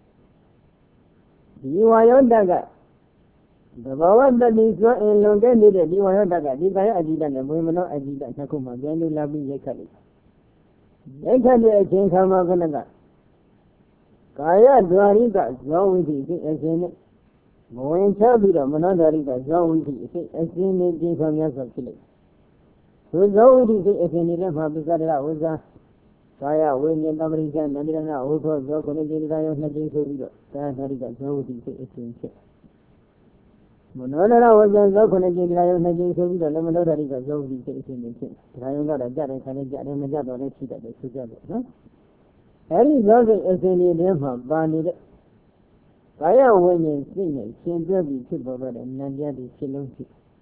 You are all that. The Bawa that is not in longer needed, you are not that. If I Ajidan, the women are Ajidan, Nakuma, then you love me, Yakali. Yakali, I think I'm not going to go. Kaya, Dwarika, Zawiti, as in it. Going Chabida, Manadarica, Zawiti, as in it from Yasaki. So Zawiti, as in it, Habizara was a Kaya, William American, Nadina, Oto, Zokonaji, Naji, Sovido, Sanarica, Zawiti, as in it. Monona was a Zokonaji, Naji, Sovido, Lemonarica, Zawiti, as in it. I am not a jar and can get him a job on a sheet at the Sujabo. Any Zogan as in it, Bandit. Kaya when you sing it, change every tip over and Nadia is Silonki.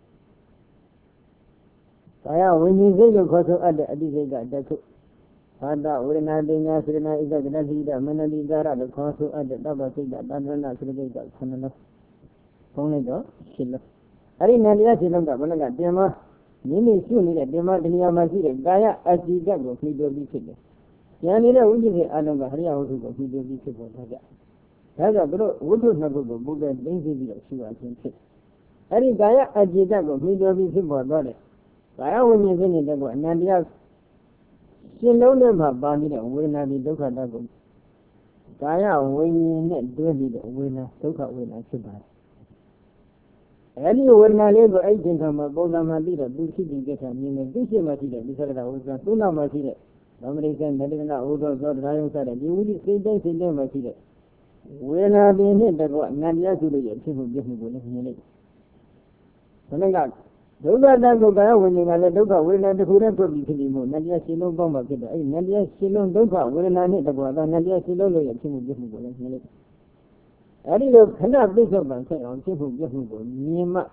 Kaya when you say you got to add the Adiga, that's Fada, when I didn't ask the night that Nazida, Manadi Gara, the consul at the double thing that Dandana Silga, Sanana. Only go, Shilla. I didn't Nadia Silanga, Managa, Dema, Nini soon at Dema, Denia Mazida, Gaya, as the Gago, Mido Bicilla. Yanina, we did it, I don't know how to go, Mido Bicilla. That's a good wood not go, Buddha, Dingy, she was in six. Any Gaya, a Jidago, Mido Bicilla, got it. Gaya, when you think it, and Nadia, she knows them have bandit and when I did look at that. Gaya, when you net do it, winner, took out when I should buy. Any when I live, I think I'm a Bola leader, do she get a meaning, this is my leader, because I was a Tuna Martina. Somebody can let it out, God, Ryan said, you would say, they say, they might see it. When I've been hit, that what Nadia to do, people give me good in it. So I got those are that go by when you let Doka, when I do not go to the moon, Nadia Silo Bomba, Nadia Silo Doka, when I hit the water, Nadia Silo, people give me good in it. I didn't cannot be so bad, say on people give me good, Nima,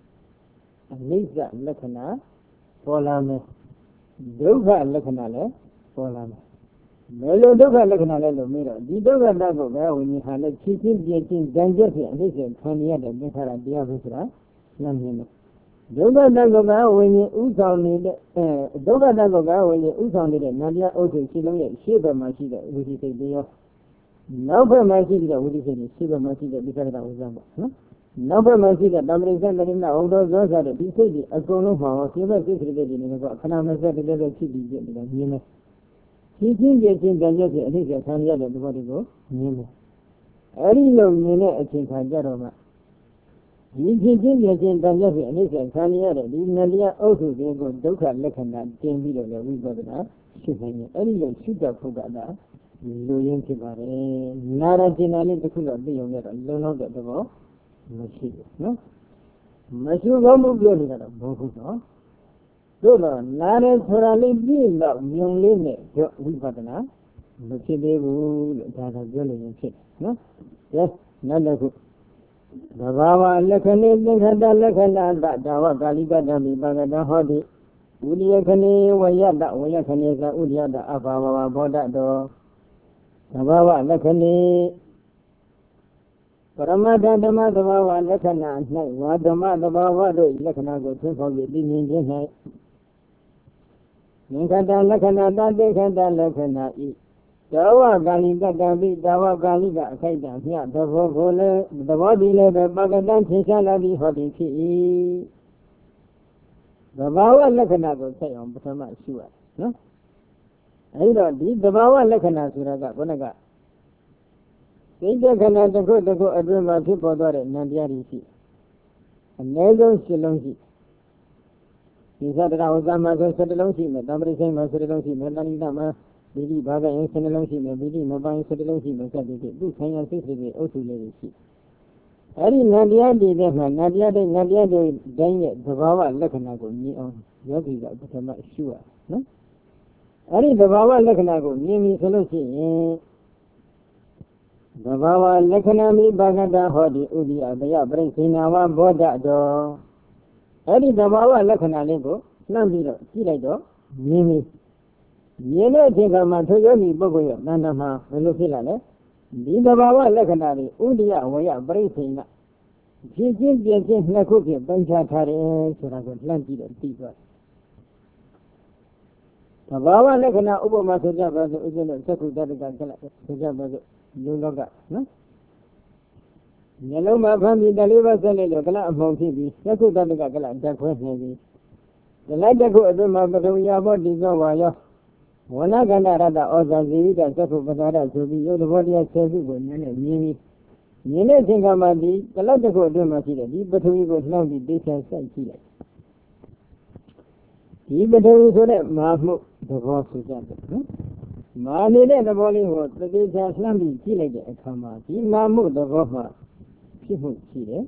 Lisa, Lakana, Polame, Doka, Lakanale, Polame. Melo Doka Lakanale, Miro, the Doka Dago, when you had a cheating, getting dangerous, and this is twenty years, and this are a dear visitor, Lamino. Doga Dago, when you Usound it, Doga Dago, when you Usound it, Nadia Oto, Silong, Shiba Machida, which is a deal. Number Machida, which is a Shiba Machida, because I was number. Number Machida, Dominican, and all those are the pieces, a grown up, Shiba is related in the Panama, the little city, you know. Teaching getting dangerous, and it's a Sanya of the body go, you know. I didn't know, you know, I think I got on. Teaching getting dangerous, and it's a Sanya, the Nadia also they go Doka Lakana, ten million, we got it up, shooting any shoot up for that. Loyan Kibare, Nara Generally, the Kula, the younger, learn out of the war, Mashi, no? Mashu Gamu Gloria, Bokuto. Dolo, Nara Sorali, young Lene, we got enough. Machi, they would have a Julian ship, no? Yes, not a good. The Baba Lakane, the Hada Lakana, Dawa Galiga, Dami Bagada Hodi, Udiakane, Wayada, Wayakane, Udiada, Ababa, Boda, Baba Lakane Paramada Dama Dama Lakana, Wadama Dama, Lakana, go to for the Indian night. Ninkata Lakana, Dakanda Lakana, Dawa Galiga, Gabi, Dawa Galiga, Kaida, here, the Vole, the body level, Bagadan, Tishala, for the P. The Bawa Lakana will say on Batama, sure, no? I don't need the Bawa Lakana Suraga, Bonaga. They can have the good to go a dream of people that are Nadia Risi. And Nelson Silongi. He said that I was a mother, said Longi, Madame Saint Master Longi, Madame ပိဋိဘာကရင်ဆယ်နှလုံးရှိမယ်ပိဋိမပိုင်းဆယ်လုံးရှိမယ်စသည်ဖြင့်သူဆိုင်ရာစိတ်တွေအုပ်စုလေးတွေရှိအဲ့ဒီနတ်တရားတွေထဲမှာနတ်တရားတွေနတ်တရားတွေတိုင်းရဲ့သဘာဝလက္ခဏာကိုမြင်အောင်ယောဂီကပထမရှုရနော်အဲ့ဒီသဘာဝလက္ခဏာကိုမြင်ပြီဆိုလို့ရှိရင်သဘာဝလက္ခဏာမိဘာဂတဟောတိဥဒိယတယပရိသေနာဝဘောဓတော်အဲ့ဒီသဘာဝလက္ခဏာလေးကိုနှံ့ပြီးတော့ကြည့်လိုက်တော့မြင်ပြီမြင်တဲ့အချိန်ကမှထိုယောဂီပုဂ္ဂိုလ်ရဲ့တဏ္ဍာမှာဘယ်လိုဖြစ်လာလဲဒီသဘာဝလက္ခဏာတွေဥဒိယဝယပရိသေနာဖြစ်ချင်းပြည့်ချင်းနှစ်ခုဖြင့်ပိုင်းခြားထားတယ်ဆိုတာကိုလှမ်းကြည့်တော့သိသွားသဘာဝလက္ခဏာဥပမာဆိုကြပါစို့ဥပ္ပလို့သက္ကုတ္တကကလဆိုကြပါစို့လူလောကနော်မျက်လုံးမှာဖမ်းပြီးတလေးပါဆက်လိုက်လို့ကလအမှုံဖြစ်ပြီးသက္ကုတ္တကကလတက်ခွဲနေပြီးဒီလိုက်တစ်ခုအတွင်းမှာပထဝီယဘောတိသောဝါယောဝဏကန္တရတဩဇာဇီဝိတသက္ကုပဒါရဆိုပြီးရုပ်သဘောတရားဆယ်ခုကိုနည်းနည်းမြင်ပြီးမြင်တဲ့အချိန်ကမှဒီကလတစ်ခုအတွင်းမှာရှိတဲ့ဒီပထဝီကိုနှောင်းပြီးသိချင်စိုက်ကြည့်လိုက်ဒီပထဝီဆိုတဲ့မာမှုသဘောဆိုကြတယ်နော်မာနေတဲ့သဘောလေးကိုသေသေးချာလှမ်းပြီးကြည့်လိုက်တဲ့အခါမှာဒီမာမှုသဘောမှာဖြစ်မှုရှိတယ်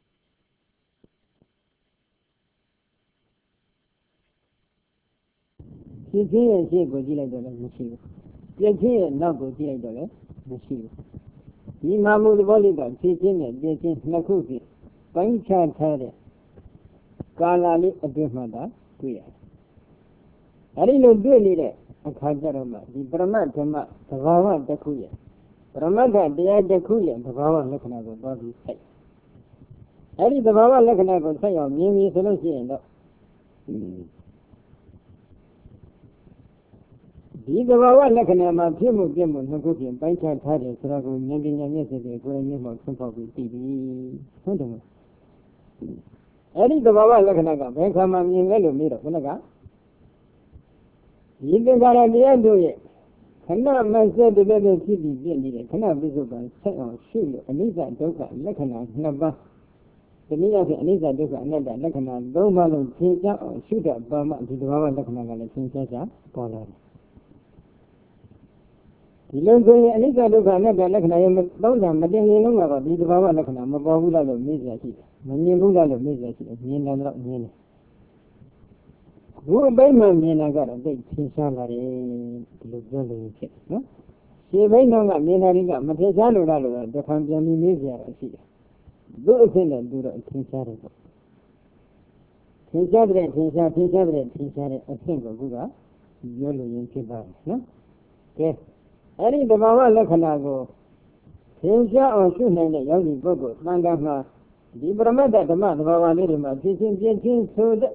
ဖြစ်ခြင်းရဲ့ရှေ့ကိုကြည့်လိုက်တော့လည်းမရှိဘူးပြည့်ခြင်းရဲ့နောက်ကိုကြည့်လိုက်တော့လည်းမရှိဘူးဒီမာမှုသဘောလေးကဖြစ်ခြင်းနဲ့ပြည့်ခြင်းနှစ်ခုစီပိုင်းခြားထားတဲ့ကာလလေးအတွင်းမှာတွေ့ရတယ်အဲဒီလိုတွေ့နေတဲ့အခါကျတော့မှဒီပရမတ်ဓမ္မသဘာဝတစ်ခုရဲ့ပရမတ်တရားတစ်ခုရဲ့သဘာဝလက္ခဏာကိုသွားပြီးဆိုင်အဲဒီသဘာဝလက္ခဏာကိုဆိုင်အောင်မြင်ပြီးဆိုလို့ရှိရင်တော့ဒီသဘာဝလက္ခဏာမှာဖြစ်မှုပြမှုနှစ်ခုဖြင့်ပိုင်းခြားထားတယ်ဆိုတော့ကိုဉာဏ်ပညာမျက်စိတွေကိုယ်ရင်းမျက်မှောက်ဆွန့်ဖောက်ပြီးသိပြီဟုတ်တယ်မဟုတ်အဲဒီသဘာဝလက္ခဏာကဘယ်ခါမှမြင်လဲလို့မေးတော့ခုနကဒီသင်္ခါရတရားတို့ရဲ့ခဏမဆက်တည်းတည်းဖြစ်ပြီးပြည့်နေတဲ့ခဏပိစုကဆက်အောင်ရှုလို့အနိစ္စဒုက္ခလက္ခဏာနှစ်ပါးဒီနည်းအားဖြင့်အနိစ္စဒုက္ခအနတ္တလက္ခဏာသုံးပါးလုံးသင်ကြားအောင်ရှုတတ်ပါမှဒီသဘာဝလက္ခဏာကလည်းသင်ကြားချပေါ်လာတယ်ဒီလိုဆိုရင်အနိစ္စဒုက္ခအနတ္တလက္ခဏာရဲ့သုံးတာမတင်ရင်လုံးကတော့ဒီသဘာဝလက္ခဏာမပေါ်ဘူးလားလို့မေးကြရှိတယ်မမြင်ဘူးလားလို့မေးကြရှိတယ်မြင်တယ်တော့မြင်တယ်ဘုဘိမှမြင်တာကတော့သိသင်ရှားလာတယ်ဒီလိုပြောလို့ဖြစ်နော်ရှင်းဘိတော့ကမြင်တာတွေကမထင်ရှားလို့လားလို့တခါပြန်ပြီးမေးကြရတာရှိတယ်သူ့အဖြစ်နဲ့သူတော့သင်ရှားတယ်ပေါ့သင်ရှားတဲ့သင်ရှားသင်ရှားတဲ့သင်ရှားတဲ့အဖြစ်ကိုခုကပြောလို့ရင်ဖြစ်ပါတယ်နော်ကဲအဲ့ဒီသဘာဝလက္ခဏာကိုသင်ရှားအောင်ရှုနိုင်တဲ့ယောဂီပုဂ္ဂိုလ်သံဃာမှာဒီပရမတ္တဓမ္မသဘာဝလေးတွေမှာဖြစ်ချင်းပြင်းချင်းဆိုတဲ့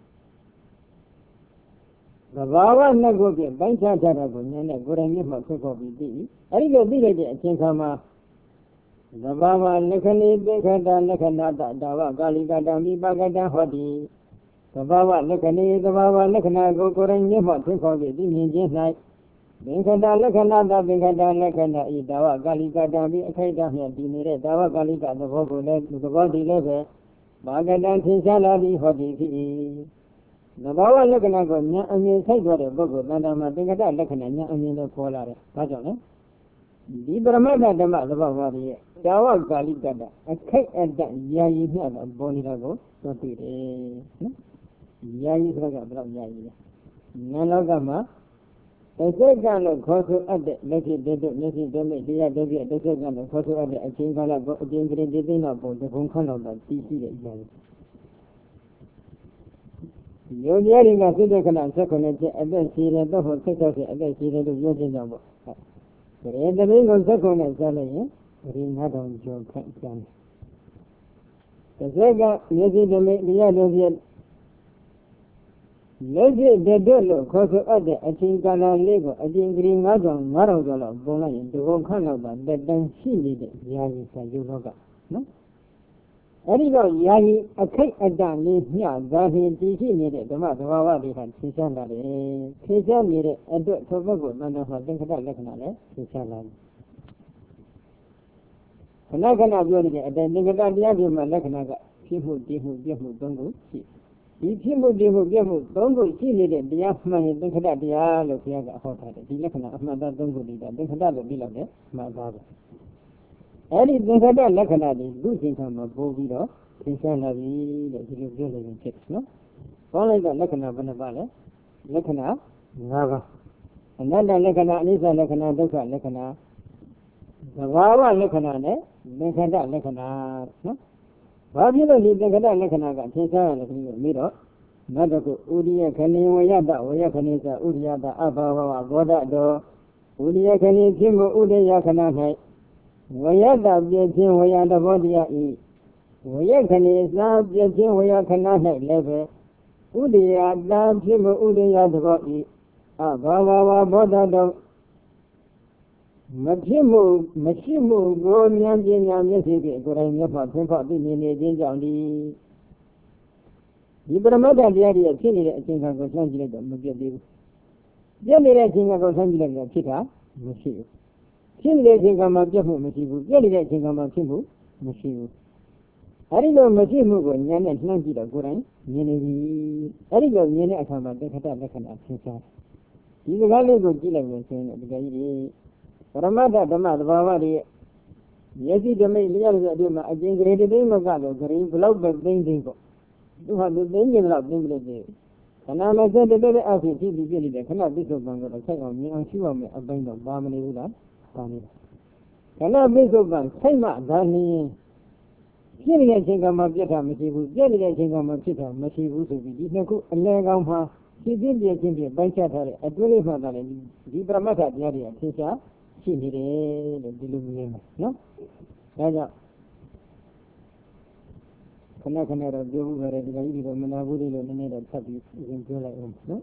သဘာဝနှစ်ခုဖြင့်ပိုင်းခြားထားတာကိုဉာဏ်နဲ့ကိုယ်တိုင်မျက်မှောက်ဆွခေါ်ပြီးသိပြီအဲဒီလိုသိလိုက်တဲ့အချိန်ခါမှာသဘာဝလက္ခဏိသင်္ခတလက္ခဏာတဒါဝကာလိကတမိပကတဟောတိသဘာဝလက္ခဏိသဘာဝလက္ခဏာကိုကိုယ်တိုင်မျက်မှောက်ဆွခေါ်ပြီးသိမြင်ခြင်း၌သင်္ခတလက္ခဏာတသင်္ခတလက္ခဏာဤဒါဝကာလိကတမိအခိုက်အတန့်ဖြင့်တည်နေတဲ့ဒါဝကာလိကသဘောကိုလည်းသဘောတည်လည်းပဲဘာကတံသင်္ရှားလာပြီးဟောတိဖြစ်၏သဘာဝလက္ခဏာကိုဉာဏ်အမြင်ဆိုင်သွားတဲ့ပုဂ္ဂိုလ်တဏ္ဍာမှာသင်္ကတလက္ခဏာဉာဏ်အမြင်နဲ့ပေါ်လာတယ်။ဘာကြောင့်လဲ။ဒီပရမတ္ထဓမ္မသဘာဝရဲ့ဒါဝကာလိကတအခိုက်အတန့်ယာယီမြတ်တော့ပေါ်နေတာကိုသိသိတယ်နော်။ယာယီဆိုတာကဘယ်တော့ယာယီလဲ။ဉာဏ်လောကမှာတစ်စက္ကန့်လို့ခေါ်ဆိုအပ်တဲ့လက်ဖြစ်တဲ့မျက်စိတမိတရားတည်းပြတစ်စက္ကန့်လို့ခေါ်ဆိုအပ်တဲ့အချိန်ကာလကိုအချိန်ကလေးတည်သိတော့ပုံတစ်ခုခန့်တော့တည်ရှိတဲ့ယာယီယုံကြည်ရင်ကစိတ်တခဏဆက်ခွနဲ့ချက်အသက်ရှိတယ်တော့ဟိုဆက်ဆက်ဆက်အသက်ရှိတယ်လို့ပြောခြင်းကြောင့်ပေါ့ဟုတ်ဒါရင်တမင်းကိုဆက်ခွနဲ့ဆက်လိုက်ရင်ဒီငါတော်ကျော်ခန့်ကျန်တယ်တစ်စက်ကမျက်စိတမိတရားတော်ပြလက်ရှိတဲ့တို့လို့ခေါ်ဆိုအပ်တဲ့အချိန်ကာလလေးကိုအချိန်ကလေးငါးထောင်ငါးထောင်ကျော်လောက်ပုံလိုက်ရင်ဒီဘုံခန့်လောက်တာတက်တန်းရှိနေတဲ့ຢာကြီးဆယုလောကနော်အဲ့ဒီတော့ယာယီအခိတ်အတန့်လေးမျှသာဖြင့်တည်ရှိနေတဲ့ဓမ္မသဘာဝတွေကသင်ရှားလာတယ်။သင်ရှားနေတဲ့အတွက်သောဘက်ကိုတဏ္ဍာမှာသင်္ခတလက္ခဏာလည်းသင်ရှားလာတယ်။ခဏခဏပြောနေတဲ့အတိုင်းသင်္ခတတရားတွေမှာလက္ခဏာကဖြစ်မှုတည်မှုပြည့်မှုသုံးခုရှိဒီဖြစ်မှုဒီမှုပြမှုသုံးခုရှိနေတဲ့တရားမှန်ရင်သင်္ခတတရားလို့ဘုရားကဟောထားတယ်ဒီလက္ခဏာအမှန်တရားသုံးခုလေးတာသင်္ခတလို့ပြီးလောက်တယ်မှတ်သားတယ်အဲ့ဒီသင်္ခတလက္ခဏာတွေလူ့ချင်းခံမှာပို့ပြီးတော့သင်္ခါလာပြီလို့ဒီလိုပြောလို့ဖြစ်တယ်နော်ခေါင်းလိုက်တဲ့လက္ခဏာဘယ်နှပါလဲလက္ခဏာ၅ပါးအနတ္တလက္ခဏာအနိစ္စလက္ခဏာဒုက္ခလက္ခဏာသဘာဝလက္ခဏာနဲ့သင်္ခတလက္ခဏာနော်ဘာဖြစ်လို့ဒီသင်္ခတလက္ခဏာကသင်္ခါရလို့ပြီးတော့ပြီးတော့နောက်တစ်ခုဥဒိယခဏင်ဝယတဝယခဏိသဥဒိယတအဘာဝဝဘောဓတောဥဒိယခဏင်ဖြစ်မှုဥဒိယခဏ၌ဝယတပြည့်ခြင်းဝယတဘောတရားဤဝယခဏိသာပြည့်ခြင်းဝယခဏ၌လည်းပဲဥဒိယတာဖြစ်မှုဥဒိယတဘောဤအဘာဝဝဘောဓတောမဖြစ်မှုမရှိမှုကိုဉာဏ်ပညာမျက်စိဖြင့်ကိုယ်တိုင်မျက်မှောက်သင်္ဖောက်သိမြင်နေခြင်းကြောင့်ဒီဒီပရမတ္ထတရားတွေဖြစ်နေတဲ့အချိန်ခါကိုဆန်းကြည့်လိုက်တော့မပြတ်သေးဘူးပြတ်နေတဲ့အချိန်ခါကိုဆန်းကြည့်လိုက်တော့ဖြစ်တာမရှိဘူးဖြစ်နေတဲ့အချိန်ခါမှာပြတ်မှုမရှိဘူးပြတ်နေတဲ့အချိန်ခါမှာဖြစ်မှုမရှိဘူးအဲဒီလိုမရှိမှုကိုဉာဏ်နဲ့နှမ်းကြည့်တော့ကိုယ်တိုင်မြင်နေပြီအဲဒီလိုမြင်တဲ့အခါမှာသင်္ခတလက္ခဏာဖြစ်သွားဒီစကားလေးကိုကြည့်လိုက်ရင်ဆိုရင်ဒီကကြီးတွေပရမတ္ထဓမ္မသဘာဝတွေမျက်စိဓမိတ်လျှောက်ရတဲ့အတွေ့မှာအကျဉ်းကလေးတိမ့်မကတော့ဂရင်းဘလောက်ပဲသိမ့်သိမ့်ပေါ့သူဟာသူသိမ့်နေတော့သိမ့်လို့သေးခဏမစက်တဲ့တဲ့အောက်ဖြစ်ပြီးပြည့်နေတဲ့ခဏပြစ္ဆုတ်ပံကတော့ဆက်အောင်မြင်အောင်ရှိအောင်မယ်အပိုင်းတော့ပါမနေဘူးလားပါနေတာခဏပြစ္ဆုတ်ပံဆိုင်မှဒါနည်းဖြစ်နေတဲ့အချိန်ကမှပြတ်တာမရှိဘူးပြတ်နေတဲ့အချိန်ကမှဖြစ်တာမရှိဘူးဆိုပြီးဒီနှစ်ခုအလဲကောင်းမှာဖြစ်ချင်းပြည့်ချင်းပြည့်ပိုင်းခြားထားတဲ့အတွေ့အကြုံမှသာလေဒီပရမတ္ထတရားတွေအထင်ရှားရှိနေတယ်လို့ဒီလိုမြင်မှာနော်ဒါကြောင့်ခဏခဏတော့ပြောဖို့ရတယ်ဒီကကြီးတော့မနာဘူးလို့နည်းနည်းတော့ထပ်ပြီးရင်ပြောလိုက်အောင်နော်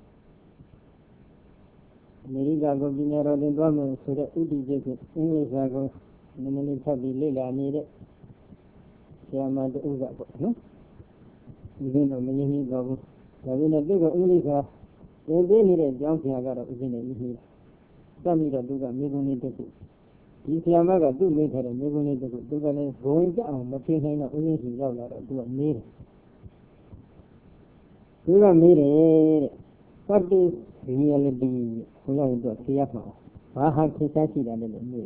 အမေရိကန်ကိုပညာတော်သင်သွားမယ်ဆိုတဲ့ဥတီကျက်ကိုအင်္ဂလိပ်စာကိုနည်းနည်းလေးထပ်ပြီးလေ့လာနေတဲ့ဆရာမတူကပေါ့နော်ဒီလိုတော့မရင်းနှီးပါဘူးဒါပေမဲ့သူကအင်္ဂလိပ်စာသင်ပေးနေတဲ့ကျောင်းဆရာကတော့ဥစဉ်နေပြီးနေတာတတ်ပြီးတော့သူကမိဘလေးတစ်ခုဒီဆရာမကသူ့မိထားတဲ့မိဘလေးတစ်ခုသူကလည်းဘုံကြအောင်မဖြေနိုင်တော့ဦးရင်းစီရောက်လာတော့သူကမေးတယ်သူကမေးတယ်တဲ့ What is reality ဘုရားရင်တော့ဖြေရမှာဘာဟာသင်္ချာရှိတာလဲလို့မေး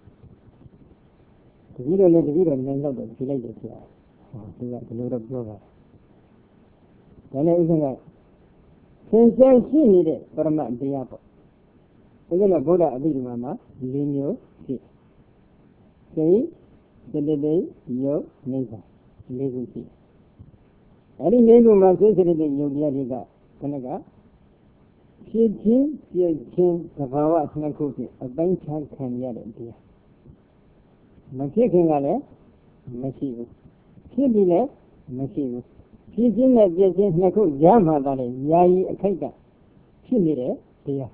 တတိတော့လည်းတတိတော့နိုင်တော့တော့ဖြေလိုက်တယ်ဆရာဟောသူကဒီလိုတော့ပြောတာဒါနဲ့ဥစ္စာကသင်္ချာရှိနေတဲ့ပရမတ်တရားပေါ့ဒီလိုဗုဒ္ဓအဘိဓမ္မာမှာ၄မျိုးရှိစိတ်စိတ္တိယုတ်နိဗ္ဗာန်၄ခုရှိအဲဒီ၄ခုမှာစိတ်စိတ္တိယုတ်တရားတွေကခဏကဖြစ်ချင်းပြည့်ချင်းသဘာဝနှစ်ခုဖြင့်အပိုင်းခြားခံရတဲ့တရားမဖြစ်ခင်ကလည်းမရှိဘူးဖြစ်ပြီးလည်းမရှိဘူးဖြစ်ချင်းနဲ့ပြည့်ချင်းနှစ်ခုရမှသာလေယာယီအခိုက်ကဖြစ်နေတဲ့တရား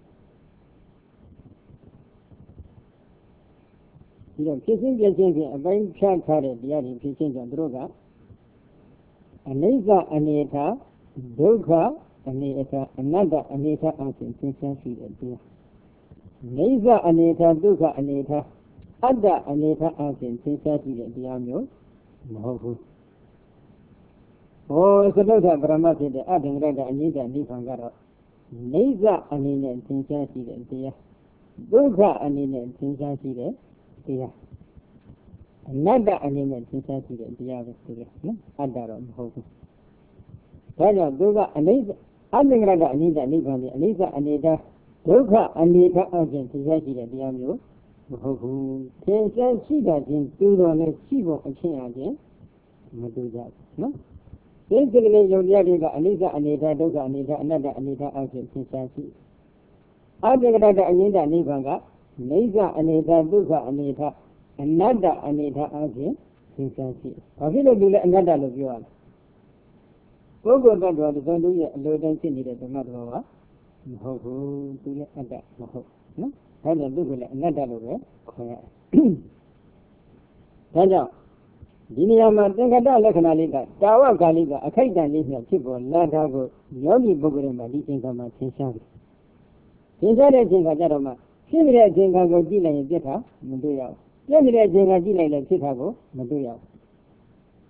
ဒီတော့ဖြစ်ချင်းပြည့်ချင်းဖြင့်အပိုင်းဖြတ်ထားတဲ့တရားတွေဖြစ်ချင်းကြောင့်တို့ကအနိစ္စအနေထားဒုက္ခအနေထားအနတ္တအနေထားအပြင်သင်္ချာရှိတဲ့တရားနိစ္စအနေထားဒုက္ခအနေထားအတ္တအနေထားအပြင်သင်္ချာရှိတဲ့တရားမျိုးမဟုတ်ဘူးဟောသတုထပရမဖြစ်တဲ့အတ္တငရတအနိစ္စနိဗ္ဗာန်ကတော့နိစ္စအနေနဲ့သင်္ချာရှိတဲ့တရားဒုက္ခအနေနဲ့သင်္ချာရှိတဲ့တရားအနတ္တအနေနဲ့သင်္ချာရှိတဲ့တရားပဲဆိုရနော်အတ္တတော့မဟုတ်ဘူးဒါကြောင့်သူကအနိစ္စအတ္တငရကအနိစ္စနိဗ္ဗာန်ဒီအနိစ္စအနေထားဒုက္ခအနေထားအပြင်သင်္ချာရှိတဲ့တရားမျိုးမဟုတ်ဘူးသင်္ချာရှိတာချင်းတူတော်နဲ့ရှိဖို့အချင်းအချင်းမတူကြဘူးနော်ဒီစိတ်ကလေးယုံကြည်တွေကအနိစ္စအနေထားဒုက္ခအနေထားအနတ္တအနေထားအပြင်သင်္ချာရှိအတ္တငရကအနိစ္စနိဗ္ဗာန်ကနိစ္စအနေထားဒုက္ခအနေထားအနတ္တအနေထားအပြင်သင်္ချာရှိဘာဖြစ်လို့ဒီလဲအနတ္တလို့ပြောရလဲပုဂ္ဂိုလ်တ attva တစ်စုံတစ်ရဲ့အလိုတိုင်းဖြစ်နေတဲ့ဓမ္မတော်ကမဟုတ်ဘူးသူလည်းအတ္တမဟုတ်နော်ဒါကြောင့်သူကလည်းအနတ္တလို့ပဲခေါ်ရတယ်ဒါကြောင့်ဒီနေရာမှာသင်္ကတလက္ခဏာလေးကတာဝကာလိကအခိုက်အတန့်လေးနဲ့ဖြစ်ပေါ်လာတာကိုယောဂီပုဂ္ဂိုလ်မှာဒီသင်္ကမှာသင်ရှားတယ်သင်ရှားတဲ့အချိန်ကကြတော့မှဖြစ်နေတဲ့အချိန်ကိုကြည့်လိုက်ရင်ပြတ်တာမတွေ့ရဘူးပြတ်နေတဲ့အချိန်ကကြည့်လိုက်လည်းဖြစ်တာကိုမတွေ့ရဘူး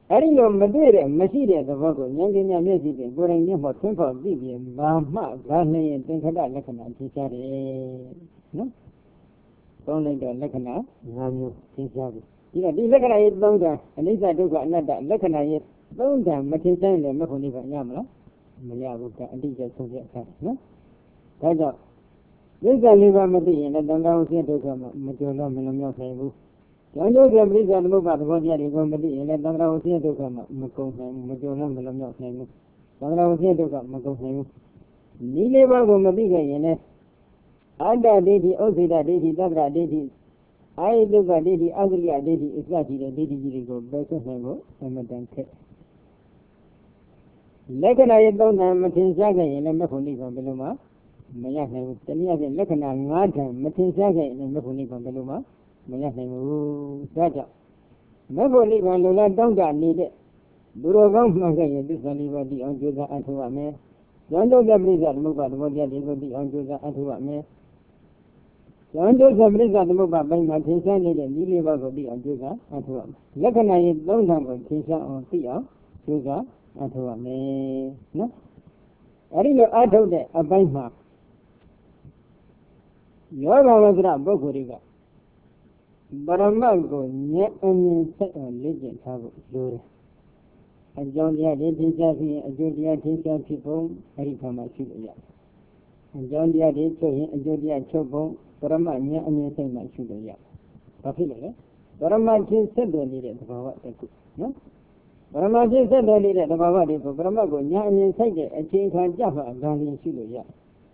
Ariyo Madrid, Machida, the Vogo, Yangina Messi, going in for Twimple, Bibi, Mama, Gani, and think about Lekana, she said, no? Only the Lekana, Namu, Tinshabi. You know, the Lekana is longer, and these I do got another Lekana is longer, Matinsan, the Maponiva Yamla, Mayabuka, and these are so yet, no? That's all. This is a liver Madi, and I don't know how to come, Majola, Melamio, Don't you get me that move at one year ago, and let them know here to come, Mako, Majola, Melamio, don't know here to come, Mako. Nearly one will be in it. I did the Ozida, did it, Dabra, did it. I look at it, ugly, I did it, exactly, the did it go, better than and Madame Kate. Lekan I don't have Matin Saga in a Maponi from Beluma. Mayaka, Tania, Lekan and Martin, Matin Saga in a Maponi from Beluma. Mayaka, Saja. Maponi from Lula Donga needed. Durogam Manga, this only was the Anjuza Antuame. Don't know the blizzard move at what they will be Anjuza Antuame. Don't know the blizzard move at Matin Saga and Lily will be Anjuza Antuam. Lekan I don't have Tisha or Tia, Suga. Antua me, no? I didn't know I told that a bank mark. Your was not Bokuriga. But a mango, yet only set on legend have Jure. A John Dia did his a Julia Tinka people, every time I shoot it. And John Dia did show him a Julia Chobo, but a man, yet only say my sugar yet. But a man said they needed for what they could, no? Brahma said that the Baba did for Brahma go, Yan inside it, and change her Jaffa, Gandhi Sulu.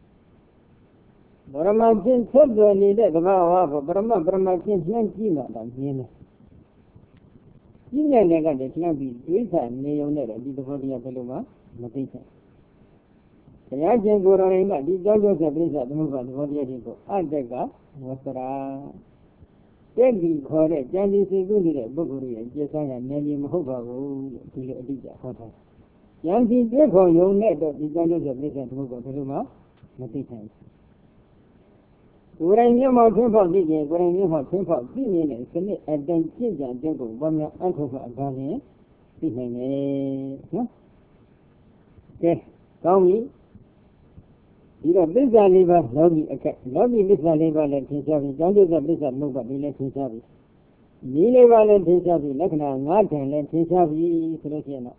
Brahma said that the Baba for Brahma, Brahma said, Yankina, and Yena. You never got the Champi, Rita, Neonetta, did the body of the Luma, Matita. The Yajan go around, the Jogos of Risa, the move of the body of the go. Adega, what's the Then correct, then this is good at Boguri, and just I am named Hoba to the Adija Hotel. Yanti Deco, you net of the Janus of this and Hoba Peluma, nothing times. When I knew my temple, when I knew my temple, being and send it, and then change and Jago, one year uncle for a garden, behind me. No? Okay, call me. You know, this is a liver, lovely, lovely this liver, let him have it. Don't do the blizzard move, but let him have it. Nileva let him have it, Lakana, Martin, let him have it, Solution.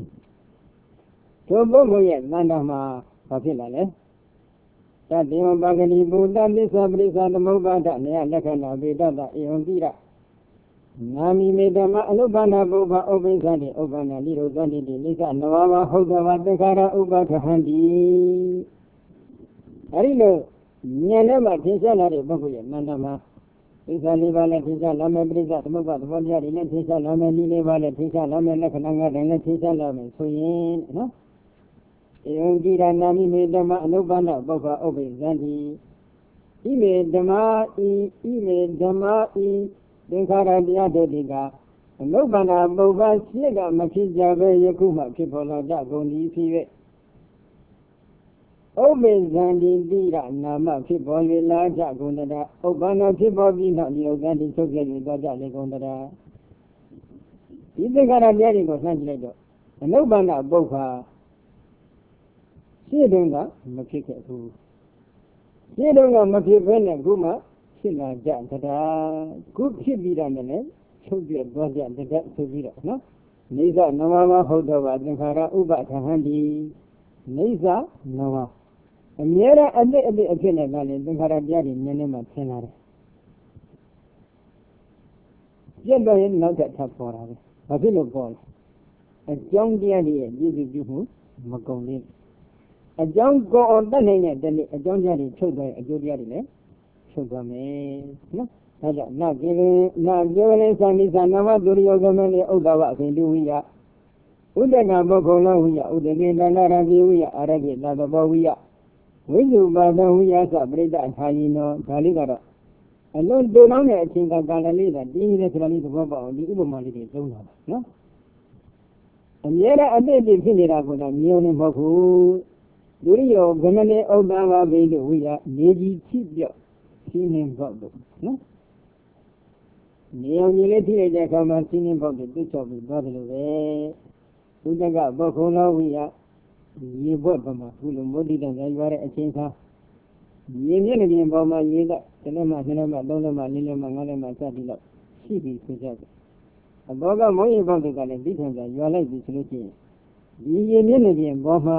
So, Bomoyet, Nandama, Papilla, that the Bagani Buddha, this blizzard move, and Lakana, Vedada, Eondira. Nami made a Lubana Boba, Obezani, Obana, Little Zani, Lisa, Nova, Hoga, Bekara, Uba, Handi. I don't know, Yanama, Tisha, Boguya, Mandama. Tisha Livala, Tisha, Lama, Brisa, Muba, Volia, Tisha, Lama, Liva, Tisha, Lama, Lakananga, and Tisha, Lama, Suyin, no? Eongira Nami made the Lubana, Boba, Obi, Zandi. He made the Ma, he made the Ma, he, Dinkara, the other Diga. And Lubana, Boba, Siga, Makija, Yakuma, people like that, going to Obe Zandi Dira Nama people will large Agunda, Obana people be not the organic together with Gonda. You think I am getting was not later. And Obana Bofa Sidunga, Makika, who Sidunga Makivena Guma, Sina Janta, good should be done in it, should be a body and the death to be no? Nisa Nama Hodova, Dinkara Uba Tahandi, Nisa Nama. And yet, I did a bit of dinner, and then had a daddy in the name of Tenare. Yet, I didn't know that top for her. A village boy. A young daddy, and this is you, Maconi. A young go on the name, a young daddy, children, a good daddy, children, no? Not giving, not giving some is another Durio Gameli Ogawa, and do we are. Udana Bogola, we are, Udana, we are, Arabi, Lava, we are. We do by the we are Sabrina and Hayino, Taligara. And don't do not think of Galilea, the Israeli to go about the Ubomali, no? And yet I did the Finira with a million Boku. Durio, Gamale, Obama, Baby, we are Lady Chibio. She named Bobo, no? နေအောင်ကြီးလေးထိလိုက်တဲ့အခါမှာစင်းင်းပေါက်တွေတွတ်ချော်ပြီးသွားတယ်လို့ပဲဥဒကဘောခုံတော်ဝိယရေဘွက်ပမာခုလိုမိုးတိတန်ရွာတဲ့အချင်းသားရေမျက်နှာပြင်ပေါ်မှာရေကတစ်လက်မှနှစ်လက်မှသုံးလက်မှလေးလက်မှငါးလက်မှစသည်လောက်ရှိပြီးဆိုကြတယ်အဘောကမုံရေပေါက်တွေကလည်းဒီထံကရွာလိုက်ပြီဆိုလို့ရှိရင်ဒီရေမျက်နှာပြင်ပေါ်မှာ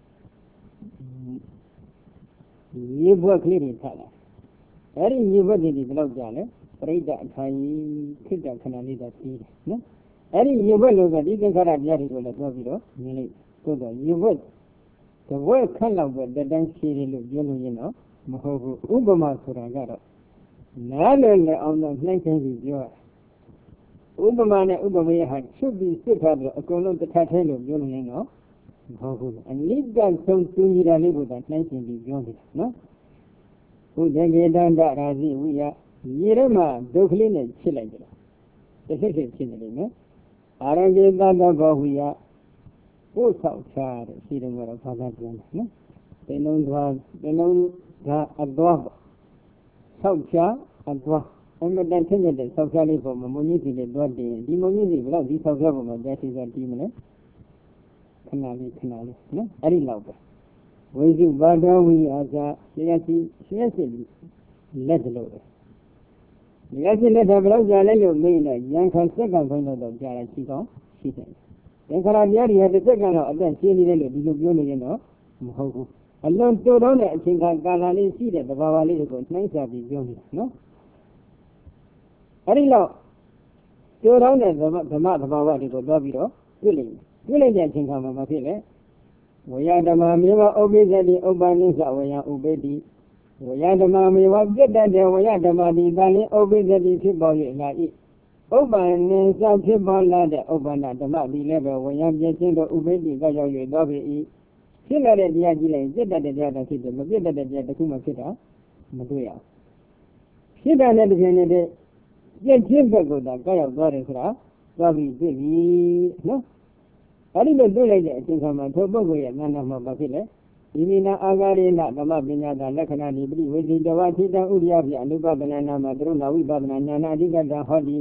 ရေဘွက်ကလေးတွေထလာအဲ့ဒီရေဘွက်တွေဒီဘယ်လောက်ကြာလဲပရိဒအထိုင်ခိတ္တခဏလေးသာပြီးတယ်နော်အဲ့ဒီရေဘွက်လို့ကဒီသင်္ခါရတရားတွေကိုလည်းပြောပြီးတော့မြင်လိုက်သို့တော့ရေဘွက်တဝက်ခန့်လောက်ပဲတန်းရှိတယ်လို့ပြောလို့ရင်းတော့မဟုတ်ဘူးဥပမာဆိုတာကတော့နားလည်လည်းအောင်တော့နှိုင်းချင်းပြီးပြောဥပမာနဲ့ဥပမာရဲ့ဟာချုပ်ပြီးစစ်ထားပြီးအကုန်လုံးတစ်ထပ်ထဲလို့ပြောလို့ရင်းတော့မဟုတ်ဘူးအနိစ္စဆုံးသူညီတာလေးကိုသာနှိုင်းချင်းပြီးပြောနေတာနော်ဘုဒ္ဓဂေတန္တရာဇိဝိယရေထဲမှာဒုက္ခလေးနဲ့ဖြစ်လိုက်တယ်တစ်ဆက်ဆက်ဖြစ်နေတယ်နော်အာရဂေတတဘောဝိယကိုယ်ဆောက်ချတဲ့ရှိတယ်ကတော့ဘာသာပြန်တယ်နော်ဒီလုံးသွားဒီလုံးဒါအသွားဆောက်ချအသွားအမှန်တန်ထင်တဲ့ဆောက်ချလေးပေါ်မှာမုံကြီးစီလေးသွားတင်ဒီမုံကြီးစီဘယ်တော့ဒီဆောက်ချပေါ်မှာကြားစီစားတီးမလဲခဏလေးခဏလေးနော်အဲ့ဒီလောက်ပဲဝိစုဘာတော်ဝိအာဇာရှင်းစီရှင်းစီလက်တလို့ဒီကစီလက်ထဘယ်လောက်ကြာလဲလို့မေးနေရန်ခံစက္ကန့်ခိုင်းတော့ကြာတာရှိကောင်းရှိတယ်သင်္ခါရတရားတွေဟာတစ်စက္ကန့်တော့အသက်ရှင်းနေတယ်လို့ဒီလိုပြောနေရင်တော့မဟုတ်ဘူးအလွန်တိုးတော့တဲ့အချိန်ကာလလေးရှိတဲ့သဘာဝလေးတွေကိုနှိုင်းစာပြီးပြောနေတာနော်အဲ့ဒီလောက်တိုးတော့တဲ့ဓမ္မဓမ္မသဘာဝတွေကိုတွားပြီးတော့တွေ့လိမ့်မယ်တွေ့လိုက်တဲ့အချိန်ခါမှာမဖြစ်လေဝေယဓမ္မမေဝဥပိသတိဥပ္ပနိစ္စဝေယဥပိတိဝေယဓမ္မမေဝပြတ်တတ်တဲ့ဝေယဓမ္မဒီတန်လင်းဥပိသတိဖြစ်ပေါ်၍လာ၏ဥပ္ပန္နိစ္စဖြစ်ပေါ်လာတဲ့ဥပ္ပန္နဓမ္မဒီလည်းပဲဝေယပြည့်ခြင်းတို့ဥပိတိကြောက်၍သွားပြီ၏ဖြစ်လာတဲ့တရားကြီးလိုက်ပြတ်တတ်တဲ့တရားတစ်ဖြစ်တယ်မပြတ်တတ်တဲ့တရားတစ်ခုမှဖြစ်တာမတွေ့ရဘူးဖြစ်တာနဲ့တစ်ချိန်နဲ့ပြည့်ခြင်းဘက်ကသာကြောက်သွားတယ်ဆိုတာသွားပြီးသိပြီနော်အဲ့ဒီလိုတွေ့လိုက်တဲ့အချိန်ခါမှာထိုပုဂ္ဂိုလ်ရဲ့နာနာမှာဘာဖြစ်လဲဒီမိနာအာဂါရိနဓမ္မပညာသာလက္ခဏာဒီပရိဝေစီတဝါထိတံဥရိယပြအနုပဒနာနာမှာသူတို့နာဝိပဒနာညာနာအဓိကတဟောတိ